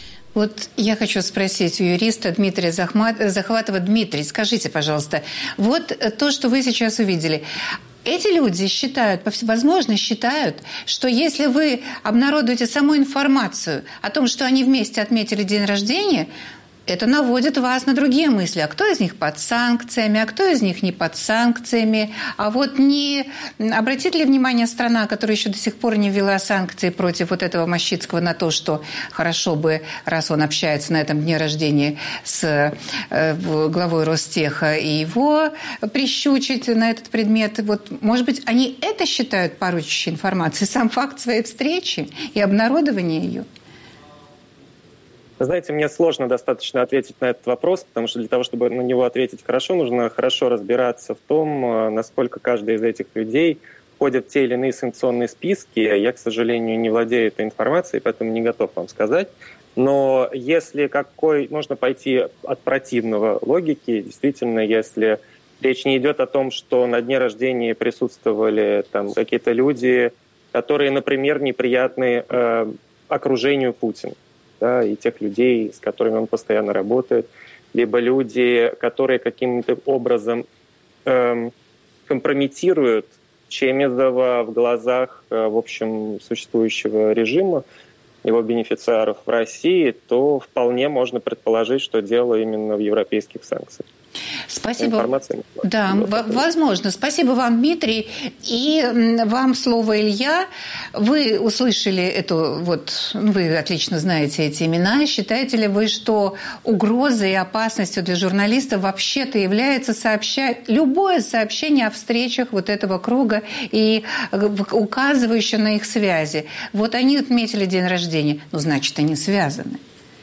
Вот я хочу спросить у юриста Дмитрия Захватова. Дмитрий, скажите, пожалуйста, вот то, что вы сейчас увидели – эти люди считают, возможно, считают, что если вы обнародуете саму информацию о том, что они вместе отметили день рождения, это наводит вас на другие мысли. А кто из них под санкциями, а кто из них не под санкциями? А вот не обратит ли внимание страна, которая еще до сих пор не ввела санкции против вот этого Мощицкого, на то, что хорошо бы, раз он общается на этом дне рождения с э, главой Ростеха, и его прищучить на этот предмет? Вот, может быть, они это считают порочащей информацией, сам факт своей встречи и обнародования ее? Знаете, мне сложно достаточно ответить на этот вопрос, потому что для того, чтобы на него ответить хорошо, нужно хорошо разбираться в том, насколько каждый из этих людей входит в те или иные санкционные списки. Я, к сожалению, не владею этой информацией, поэтому не готов вам сказать. Но если какой можно пойти от противного логики, действительно, если речь не идет о том, что на дне рождения присутствовали там какие-то люди, которые, например, неприятны э, окружению Путина, да, и тех людей, с которыми он постоянно работает, либо люди, которые каким-то образом эм, компрометируют Чемезова в глазах, э, в общем, существующего режима, его бенефициаров в России, то вполне можно предположить, что дело именно в европейских санкциях. Спасибо. Да, возможно. Спасибо вам, Дмитрий. И вам слово, Илья. Вы услышали эту, вот, вы отлично знаете эти имена. Считаете ли вы, что угрозой и опасностью для журналистов вообще-то является сообщать любое сообщение о встречах вот этого круга и указывающее на их связи? Вот они отметили день рождения, ну, значит, они связаны.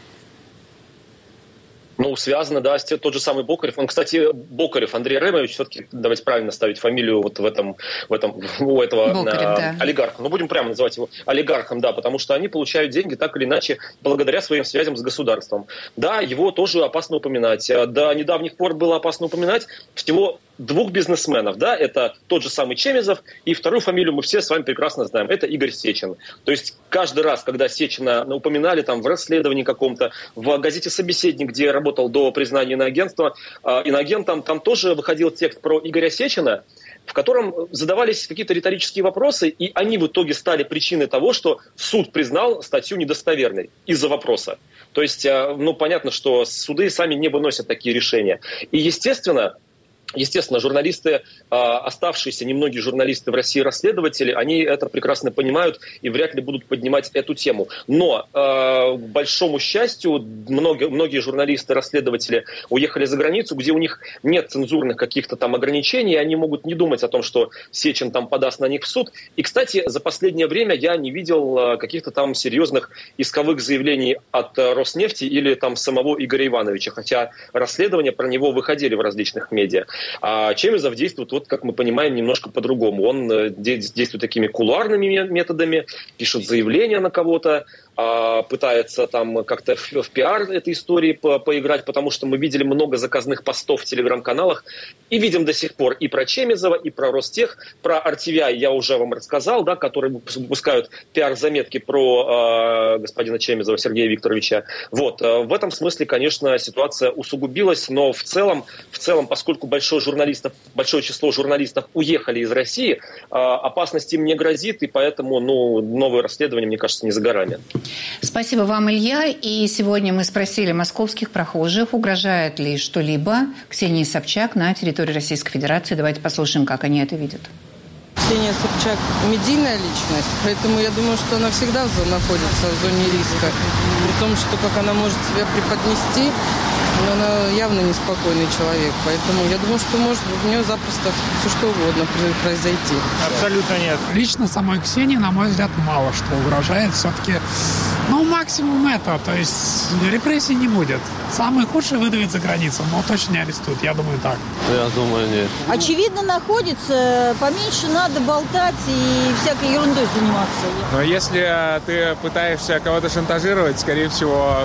Ну, связано, да, тот же самый Бокарев. Он, кстати, Бокарев, Андрей Ремович, все-таки давайте правильно ставить фамилию вот в этом, в этом у этого Бокарев, а, да. олигарха. Ну, будем прямо называть его олигархом, да, потому что они получают деньги так или иначе благодаря своим связям с государством. Да, его тоже опасно упоминать. До недавних пор было опасно упоминать всего двух бизнесменов, да, это тот же самый Чемезов, и вторую фамилию мы все с вами прекрасно знаем, это Игорь Сечин. То есть каждый раз, когда Сечина упоминали там в расследовании каком-то, в газете «Собеседник», где работал до признания иноагентства, иноагентом, там тоже выходил текст про Игоря Сечина, в котором задавались какие-то риторические вопросы, и они в итоге стали причиной того, что суд признал статью недостоверной из-за вопроса. То есть, ну, понятно, что суды сами не выносят такие решения. И, естественно, Естественно, журналисты, оставшиеся немногие журналисты в России, расследователи, они это прекрасно понимают и вряд ли будут поднимать эту тему. Но, к большому счастью, многие, многие журналисты, расследователи уехали за границу, где у них нет цензурных каких-то там ограничений, и они могут не думать о том, что Сечин там подаст на них в суд. И, кстати, за последнее время я не видел каких-то там серьезных исковых заявлений от Роснефти или там самого Игоря Ивановича, хотя расследования про него выходили в различных медиа. А Чемезов действует, вот как мы понимаем, немножко по-другому. Он действует такими кулуарными методами, пишет заявления на кого-то, пытается там как-то в, в пиар этой истории по поиграть, потому что мы видели много заказных постов в телеграм-каналах и видим до сих пор и про Чемезова, и про Ростех, про ар ти ви ай я уже вам рассказал, да, которые выпускают пиар-заметки про э, господина Чемезова Сергея Викторовича. Вот, э, в этом смысле, конечно, ситуация усугубилась, но в целом, в целом, поскольку большое, журналистов, большое число журналистов уехали из России, э, опасность им не грозит, и поэтому, ну, новое расследование, мне кажется, не за горами. Спасибо вам, Илья. И сегодня мы спросили московских прохожих, угрожает ли что-либо Ксении Собчак на территории Российской Федерации. Давайте послушаем, как они это видят. Ксения Собчак – медийная личность, поэтому я думаю, что она всегда находится в зоне риска. При том, что как она может себя преподнести, но она явно неспокойный человек. Поэтому я думаю, что может у нее запросто все что угодно произойти. Абсолютно нет. Лично самой Ксении, на мой взгляд, мало что угрожает. Все-таки, ну, максимум это. То есть репрессий не будет. Самый худший выдавит за границу, но точно не арестуют. Я думаю, так. Я думаю, нет. Очевидно, находится. Поменьше надо болтать и всякой ерундой заниматься. Но если ты пытаешься кого-то шантажировать, скорее всего,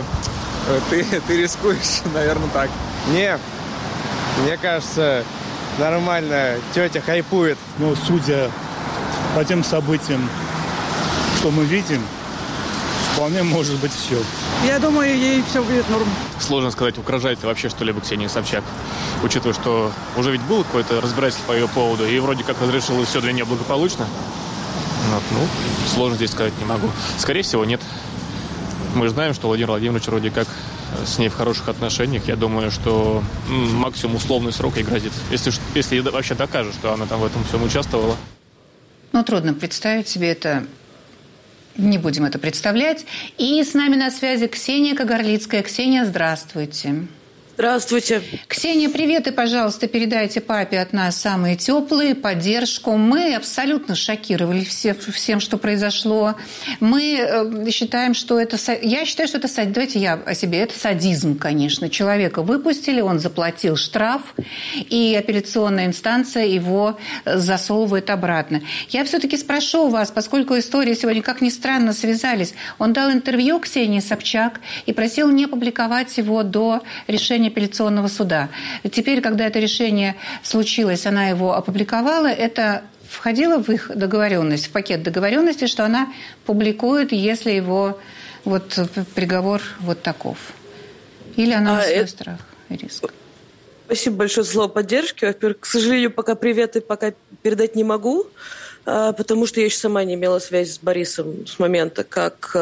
ты, ты рискуешь, наверное, так. Не, мне кажется, нормально. Тетя хайпует. Ну, судя по тем событиям, что мы видим, вполне может быть все. Я думаю, ей все будет норм. Сложно сказать, угрожает ли вообще что-либо Ксении Собчак, учитывая, что уже ведь было какое-то разбирательство по ее поводу, и вроде как разрешилось все для нее благополучно. Вот, ну, сложно здесь сказать не могу. Скорее всего, нет. Мы же знаем, что Владимир Владимирович вроде как с ней в хороших отношениях. Я думаю, что максимум условный срок ей грозит, если, если вообще докажет, что она там в этом всем участвовала. Ну, трудно представить себе это. Не будем это представлять. И с нами на связи Ксения Кагарлицкая. Ксения, здравствуйте. Здравствуйте. Ксения, привет, и, пожалуйста, передайте папе от нас самые теплые, поддержку. Мы абсолютно шокировали все, всем, что произошло. Мы считаем, что это... Я считаю, что это... Давайте я о себе. Это садизм, конечно. Человека выпустили, он заплатил штраф, и апелляционная инстанция его засовывает обратно. Я все-таки спрошу у вас, поскольку истории сегодня, как ни странно, связались. Он дал интервью Ксении Собчак и просил не публиковать его до решения апелляционного суда. Теперь, когда это решение случилось, она его опубликовала, это входило в их договоренность, в пакет договоренности, что она публикует, если его вот, приговор вот таков. Или она а на свой это... страх и риск. Спасибо большое за слово поддержки. Во-первых, к сожалению, пока привет и пока передать не могу, потому что я еще сама не имела связи с Борисом с момента, как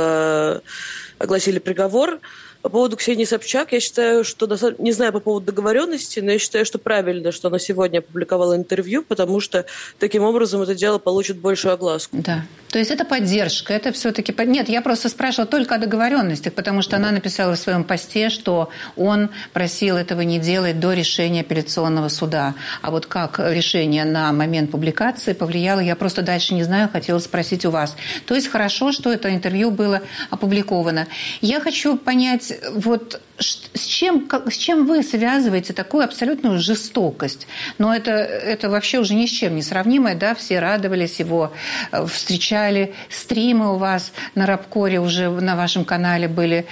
огласили приговор. По поводу Ксении Собчак, я считаю, что, не знаю по поводу договоренности, но я считаю, что правильно, что она сегодня опубликовала интервью, потому что таким образом это дело получит большую огласку. Да. То есть это поддержка, это все-таки... Нет, я просто спрашивала только о договоренностях, потому что она написала в своем посте, что он просил этого не делать до решения апелляционного суда. А вот как решение на момент публикации повлияло, я просто дальше не знаю, хотела спросить у вас. То есть хорошо, что это интервью было опубликовано. Я хочу понять, вот с чем, с чем вы связываете такую абсолютную жестокость? Но это, это вообще уже ни с чем не сравнимое, да? Все радовались его, встречали. Стримы у вас на Рабкоре уже на вашем канале были,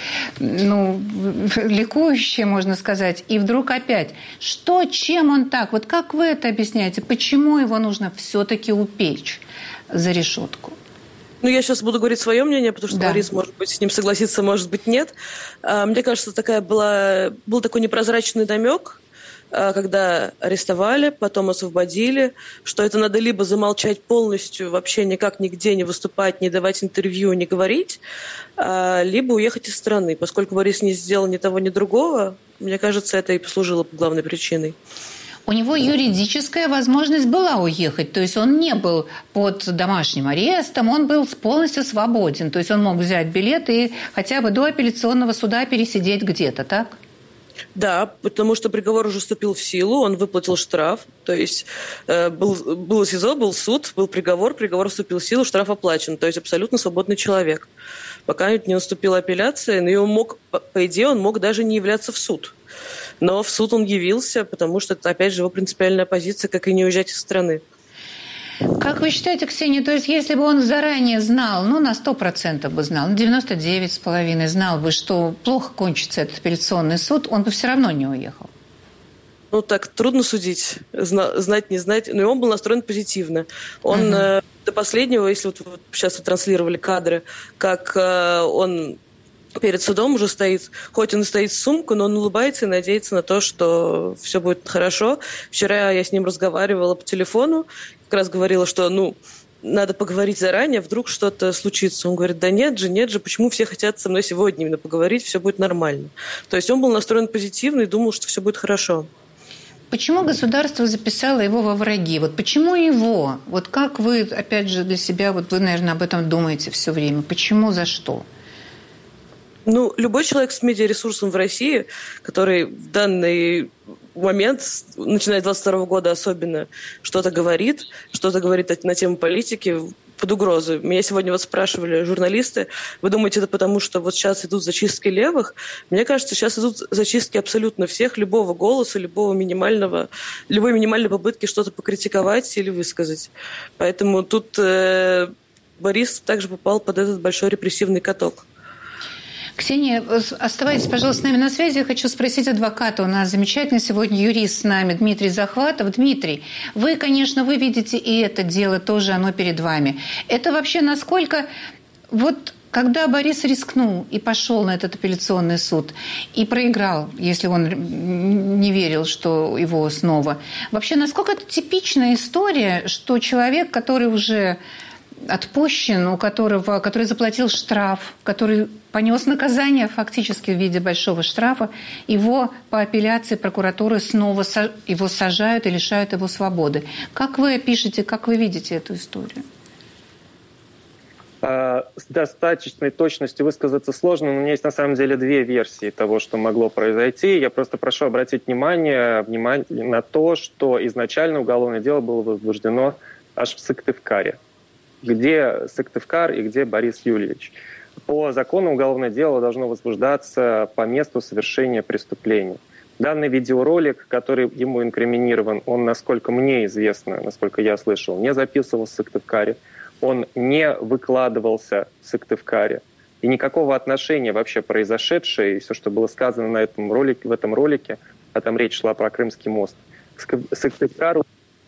ну, ликующие, можно сказать. И вдруг опять. Что, чем он так? Вот как вы это объясняете? Почему его нужно все-таки упечь за решетку? Ну, я сейчас буду говорить свое мнение, потому что да. Борис, может быть, с ним согласится, может быть, нет. Мне кажется, такая была, был такой непрозрачный намек, когда арестовали, потом освободили, что это надо либо замолчать полностью, вообще никак нигде не выступать, не давать интервью, не говорить, либо уехать из страны. Поскольку Борис не сделал ни того, ни другого, мне кажется, это и послужило главной причиной. У него юридическая возможность была уехать, то есть он не был под домашним арестом, он был полностью свободен, то есть он мог взять билет и хотя бы до апелляционного суда пересидеть где-то, так? Да, потому что приговор уже вступил в силу, он выплатил штраф, то есть э, был, был СИЗО, был суд, был приговор, приговор вступил в силу, штраф оплачен, то есть абсолютно свободный человек. Пока не наступила апелляция, но он мог, по идее, он мог даже не являться в суд. Но в суд он явился, потому что это, опять же, его принципиальная позиция, как и не уезжать из страны. Как вы считаете, Ксения, то есть если бы он заранее знал, ну, на сто процентов бы знал, на девяносто девять с половиной знал бы, что плохо кончится этот апелляционный суд, он бы все равно не уехал? Ну, так трудно судить, знать, не знать. Но он был настроен позитивно. Он угу. э, до последнего, если вот, вот сейчас вы транслировали кадры, как э, он... перед судом уже стоит, хоть он и стоит с сумкой, но он улыбается и надеется на то, что все будет хорошо. Вчера я с ним разговаривала по телефону, как раз говорила, что, ну, надо поговорить заранее, вдруг что-то случится. Он говорит, да нет же, нет же, почему все хотят со мной сегодня именно поговорить, все будет нормально. То есть он был настроен позитивно и думал, что все будет хорошо. Почему государство записало его во враги? Вот почему его? Вот как вы, опять же, для себя, вот вы, наверное, об этом думаете все время. Почему, за что? Ну, любой человек с медиаресурсом в России, который в данный момент, начиная с двадцать второго года особенно, что-то говорит, что-то говорит на тему политики, под угрозой. Меня сегодня вот спрашивали журналисты, вы думаете, это потому, что вот сейчас идут зачистки левых? Мне кажется, сейчас идут зачистки абсолютно всех, любого голоса, любого минимального, любой минимальной попытки что-то покритиковать или высказать. Поэтому тут э, Борис также попал под этот большой репрессивный каток. Ксения, оставайтесь, пожалуйста, с нами на связи. Я хочу спросить адвоката. У нас замечательный сегодня юрист с нами, Дмитрий Захватов. Дмитрий, вы, конечно, вы видите и это дело тоже, оно перед вами. Это вообще насколько... Вот когда Борис рискнул и пошел на этот апелляционный суд и проиграл, если он не верил, что его снова... Вообще, насколько это типичная история, что человек, который уже... отпущен, у которого, который заплатил штраф, который понес наказание фактически в виде большого штрафа, его по апелляции прокуратуры снова его сажают и лишают его свободы. Как вы пишете, как вы видите эту историю? С достаточной точностью высказаться сложно, но у меня есть на самом деле две версии того, что могло произойти. Я просто прошу обратить внимание, внимание на то, что изначально уголовное дело было возбуждено аж в Сыктывкаре. Где Сыктывкар и где Борис Юльевич? По закону уголовное дело должно возбуждаться по месту совершения преступления. Данный видеоролик, который ему инкриминирован, он, насколько мне известно, насколько я слышал, не записывался в Сыктывкаре. Он не выкладывался в Сыктывкаре. И никакого отношения вообще произошедшее, и все, что было сказано на этом ролике, в этом ролике, а там речь шла про Крымский мост, к Сыктывкару.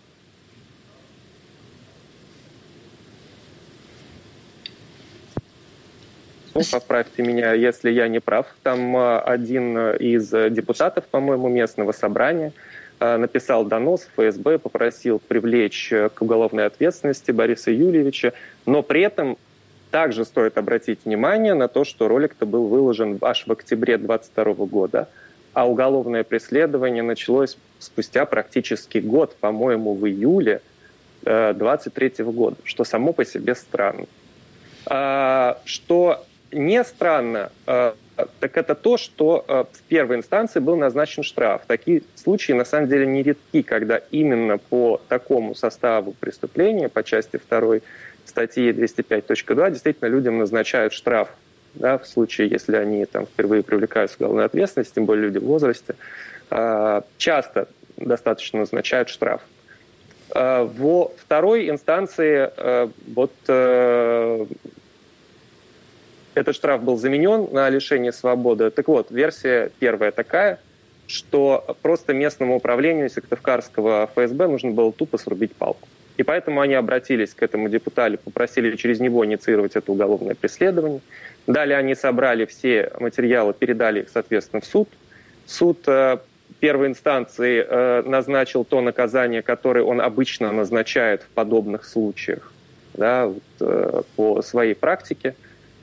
Поправьте меня, если я не прав. Там один из депутатов, по-моему, местного собрания написал донос в эф эс бэ, попросил привлечь к уголовной ответственности Бориса Юльевича, но при этом также стоит обратить внимание на то, что ролик-то был выложен аж в октябре двадцать второго года, а уголовное преследование началось спустя практически год, по-моему, в июле двадцать третьего года, что само по себе странно. Что не странно, так это то, что в первой инстанции был назначен штраф. Такие случаи на самом деле нередки, когда именно по такому составу преступления, по части второй статьи двести пять точка два, действительно людям назначают штраф. Да, в случае, если они там, впервые привлекаются к уголовной ответственности, тем более люди в возрасте, часто достаточно назначают штраф. Во второй инстанции вот этот штраф был заменен на лишение свободы. Так вот, версия первая такая, что просто местному управлению Сыктывкарского эф эс бэ нужно было тупо срубить палку. И поэтому они обратились к этому депутату, попросили через него инициировать это уголовное преследование. Далее они собрали все материалы, передали их, соответственно, в суд. Суд э, первой инстанции э, назначил то наказание, которое он обычно назначает в подобных случаях, да, вот, э, по своей практике.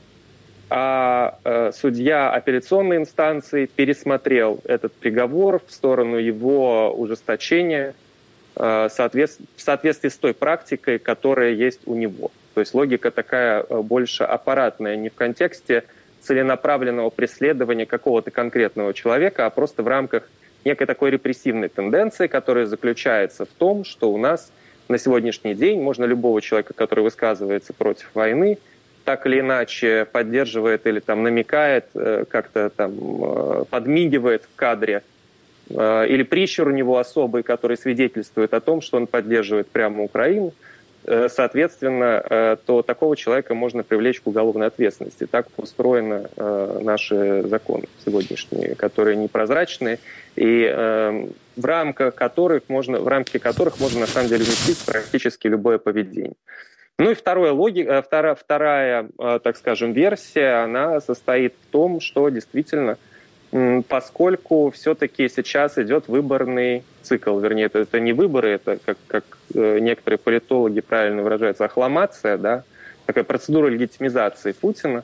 А э, судья апелляционной инстанции пересмотрел этот приговор в сторону его ужесточения э, соответств... в соответствии с той практикой, которая есть у него. То есть логика такая э, больше аппаратная, не в контексте целенаправленного преследования какого-то конкретного человека, а просто в рамках некой такой репрессивной тенденции, которая заключается в том, что у нас на сегодняшний день можно любого человека, который высказывается против войны, так или иначе поддерживает или там намекает, как-то там подмигивает в кадре, или прищур у него особый, который свидетельствует о том, что он поддерживает прямо Украину, соответственно, то такого человека можно привлечь к уголовной ответственности. Так устроены наши законы сегодняшние, которые непрозрачные, и в рамках которых можно, в рамки которых можно на самом деле вместить практически любое поведение. Ну и вторая логика, вторая, вторая, так скажем, версия, она состоит в том, что действительно, поскольку все-таки сейчас идет выборный цикл, вернее, это, это не выборы, это, как, как некоторые политологи правильно выражаются, ахламация, да, такая процедура легитимизации Путина.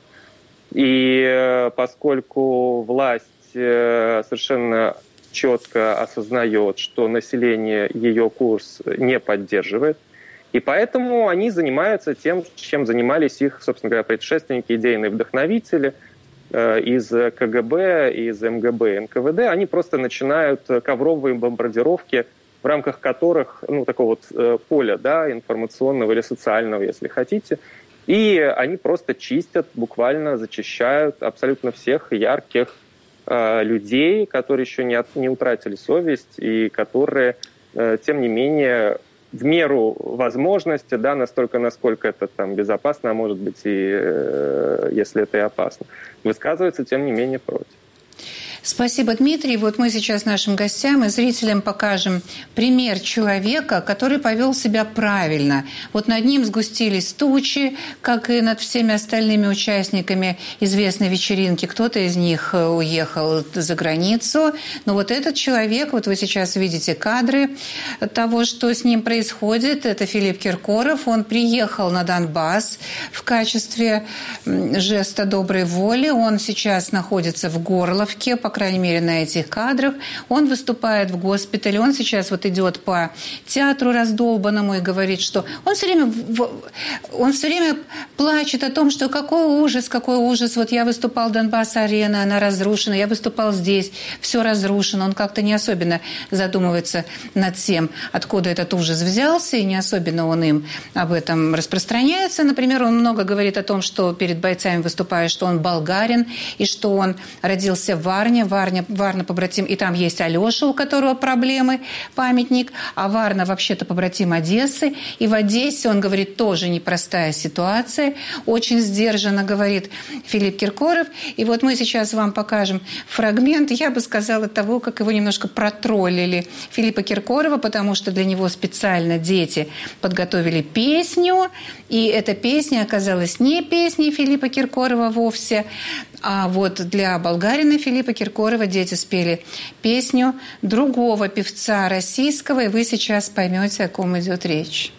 И поскольку власть совершенно четко осознает, что население ее курс не поддерживает, и поэтому они занимаются тем, чем занимались их, собственно говоря, предшественники, идейные вдохновители э, из ка гэ бэ, из эм гэ бэ, эн ка вэ дэ. Они просто начинают ковровые бомбардировки, в рамках которых, ну, такого вот э, поля, да, информационного или социального, если хотите. И они просто чистят, буквально зачищают абсолютно всех ярких э, людей, которые еще не, от, не утратили совесть и которые, э, тем не менее, в меру возможности, да, настолько, насколько это там безопасно, а может быть и э, если это и опасно, высказывается, тем не менее, против. Спасибо, Дмитрий. Вот мы сейчас нашим гостям и зрителям покажем пример человека, который повел себя правильно. Вот над ним сгустились тучи, как и над всеми остальными участниками известной вечеринки. Кто-то из них уехал за границу. Но вот этот человек, вот вы сейчас видите кадры того, что с ним происходит. Это Филипп Киркоров. Он приехал на Донбасс в качестве жеста доброй воли. Он сейчас находится в Горловке, по крайней мере, на этих кадрах. Он выступает в госпитале. Он сейчас вот идет по театру раздолбанному и говорит, что он все время, он все время плачет о том, что какой ужас, какой ужас. Вот я выступал в Донбасс-арена, она разрушена. Я выступал здесь, все разрушено. Он как-то не особенно задумывается над тем, откуда этот ужас взялся, и не особенно он им об этом распространяется. Например, он много говорит о том, что перед бойцами выступает, что он болгарин, и что он родился в Варне. Варня, Варна побратим, и там есть Алеша, у которого проблемы, памятник, а Варна вообще-то побратим Одессы. И в Одессе, он говорит, тоже непростая ситуация. Очень сдержанно говорит Филипп Киркоров. И вот мы сейчас вам покажем фрагмент, я бы сказала, того, как его немножко протроллили Филиппа Киркорова, потому что для него специально дети подготовили песню, и эта песня оказалась не песней Филиппа Киркорова вовсе, а вот для болгарина Филиппа Киркорова дети спели песню другого певца российского, и вы сейчас поймете, о ком идет речь.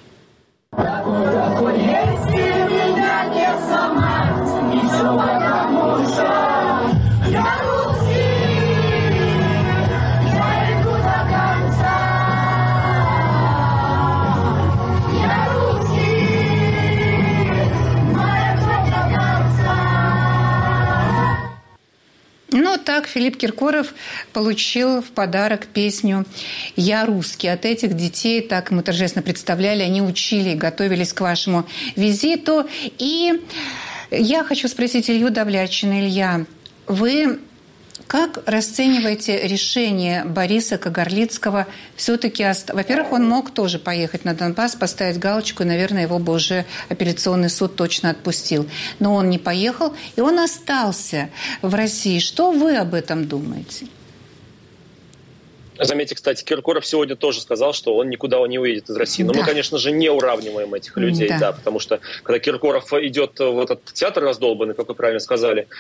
Ну, так Филипп Киркоров получил в подарок песню «Я русский». От этих детей, так мы торжественно представляли, они учили и готовились к вашему визиту. И я хочу спросить Илью Давлячина. Илья, вы как расцениваете решение Бориса Кагарлицкого все-таки... Ост... Во-первых, он мог тоже поехать на Донбасс, поставить галочку, и, наверное, его бы уже апелляционный суд точно отпустил. Но он не поехал, и он остался в России. Что вы об этом думаете? Заметьте, кстати, Киркоров сегодня тоже сказал, что он никуда не уедет из России. Но да. мы, конечно же, не уравниваем этих людей, да. да, потому что когда Киркоров идет в этот театр раздолбанный, как вы правильно сказали,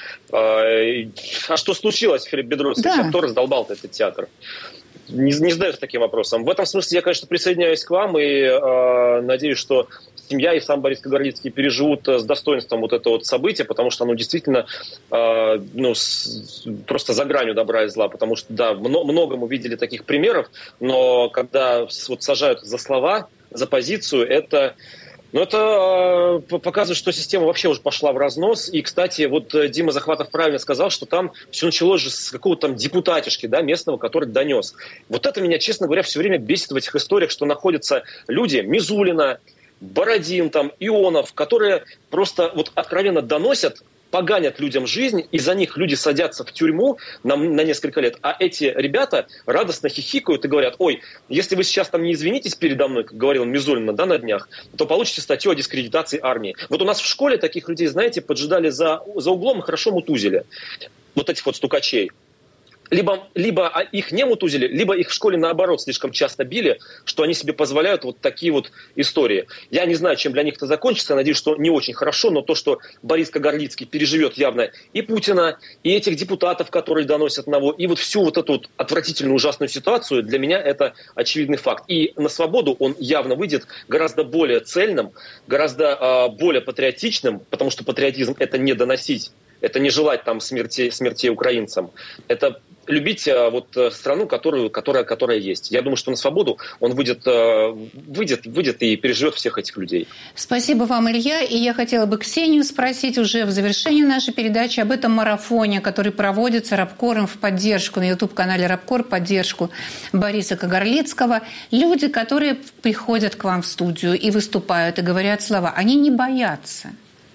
а что случилось, Филипп Бедросович? Да. А кто раздолбал-то этот театр? Не, не задаюсь таким вопросом. В этом смысле я, конечно, присоединяюсь к вам и э, надеюсь, что семья и сам Борис Кагарлицкий переживут с достоинством вот это вот событие, потому что оно действительно э, ну, с, просто за гранью добра и зла, потому что, да, много, много мы видели таких примеров, но когда вот сажают за слова, за позицию, это... Ну, это э, показывает, что система вообще уже пошла в разнос. И, кстати, вот Дима Захватов правильно сказал, что там все началось же с какого-то там депутатишки, да, местного, который донес. Вот это меня, честно говоря, все время бесит в этих историях, что находятся люди Мизулина, Бородин, там, Ионов, которые просто вот откровенно доносят, поганят людям жизнь, и за них люди садятся в тюрьму на, на несколько лет, а эти ребята радостно хихикают и говорят: ой, если вы сейчас там не извинитесь передо мной, как говорил Мизулина, да, на днях, то получите статью о дискредитации армии. Вот у нас в школе таких людей, знаете, поджидали за, за углом и хорошо мутузили. Вот этих вот стукачей. Либо, либо их не мутузили, либо их в школе, наоборот, слишком часто били, что они себе позволяют вот такие вот истории. Я не знаю, чем для них это закончится, надеюсь, что не очень хорошо, но то, что Борис Кагарлицкий переживет явно и Путина, и этих депутатов, которые доносят на его, и вот всю вот эту вот отвратительную, ужасную ситуацию, для меня это очевидный факт. И на свободу он явно выйдет гораздо более цельным, гораздо э, более патриотичным, потому что патриотизм – это не доносить, это не желать там смерти, смерти украинцам, это любить а, вот страну, которую, которая, которая есть. Я думаю, что на свободу он выйдет, а, выйдет, выйдет и переживет всех этих людей. Спасибо вам, Илья. И я хотела бы Ксению спросить уже в завершении нашей передачи об этом марафоне, который проводится Рабкором в поддержку, на ютуб-канале Рабкор, поддержку Бориса Кагарлицкого. Люди, которые приходят к вам в студию и выступают, и говорят слова, они не боятся.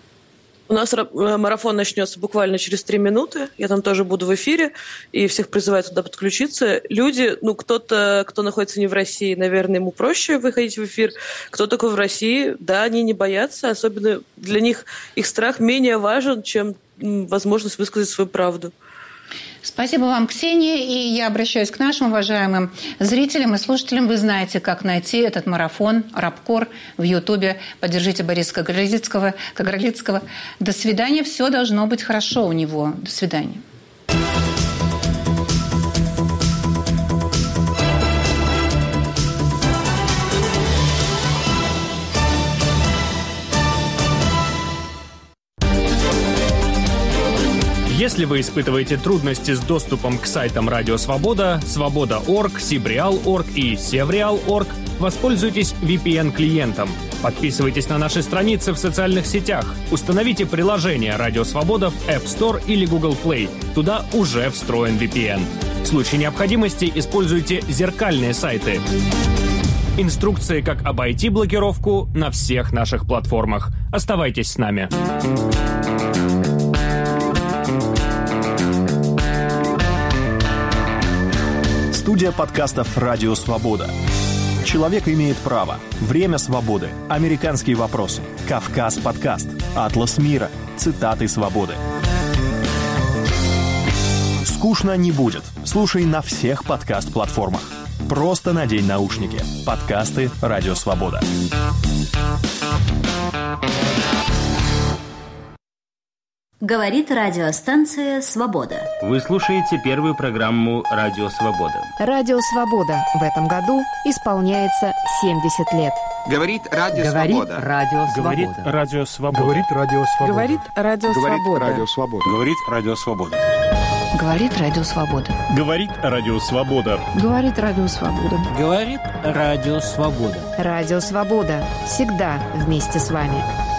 У нас марафон начнется буквально через три минуты. Я там тоже буду в эфире, и всех призываю туда подключиться. Люди, ну, кто-то, кто находится не в России, наверное, ему проще выходить в эфир. Кто такой в России, да, они не боятся. Особенно для них их страх менее важен, чем возможность высказать свою правду. Спасибо вам, Ксения. И я обращаюсь к нашим уважаемым зрителям и слушателям. Вы знаете, как найти этот марафон «Рабкор» в Ютубе. Поддержите Бориса Кагарлицкого. Кагарлицкого. До свидания. Все должно быть хорошо у него. До свидания. Если вы испытываете трудности с доступом к сайтам Радио Свобода, Свобода точка орг, Сибриал точка орг и Севриал точка орг, воспользуйтесь ви пи эн-клиентом. Подписывайтесь на наши страницы в социальных сетях. Установите приложение Радио Свобода в App Store или Google Play. Туда уже встроен ви пи эн. В случае необходимости используйте зеркальные сайты. Инструкции, как обойти блокировку, на всех наших платформах. Оставайтесь с нами. Студия подкастов «Радио Свобода». «Человек имеет право», «Время свободы», «Американские вопросы», «Кавказ подкаст», «Атлас мира», «Цитаты свободы». Скучно не будет. Слушай на всех подкаст-платформах. Просто надень наушники. Подкасты «Радио Свобода». Говорит радиостанция «Свобода». Вы слушаете первую программу «Радио Свобода». «Радио Свобода» в этом году исполняется семьдесят лет. Говорит Радио Говорит Свобода. Радио Говорит Свобода. Радио Свобода. Говорит Радио Свобода. Говорит Радио Свобода. Говорит Радио Свобода. Говорит Радио Свобода. Говорит Радио Свобода. Говорит Радио Свобода. Говорит Радио Свобода. Радио Свобода. Всегда вместе с вами.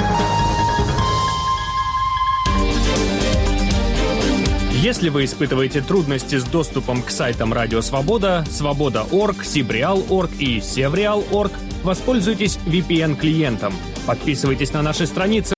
Если вы испытываете трудности с доступом к сайтам Радио Свобода, Свобода точка орг, Сибриал точка орг и Севриал точка орг, воспользуйтесь ви пи эн-клиентом. Подписывайтесь на наши страницы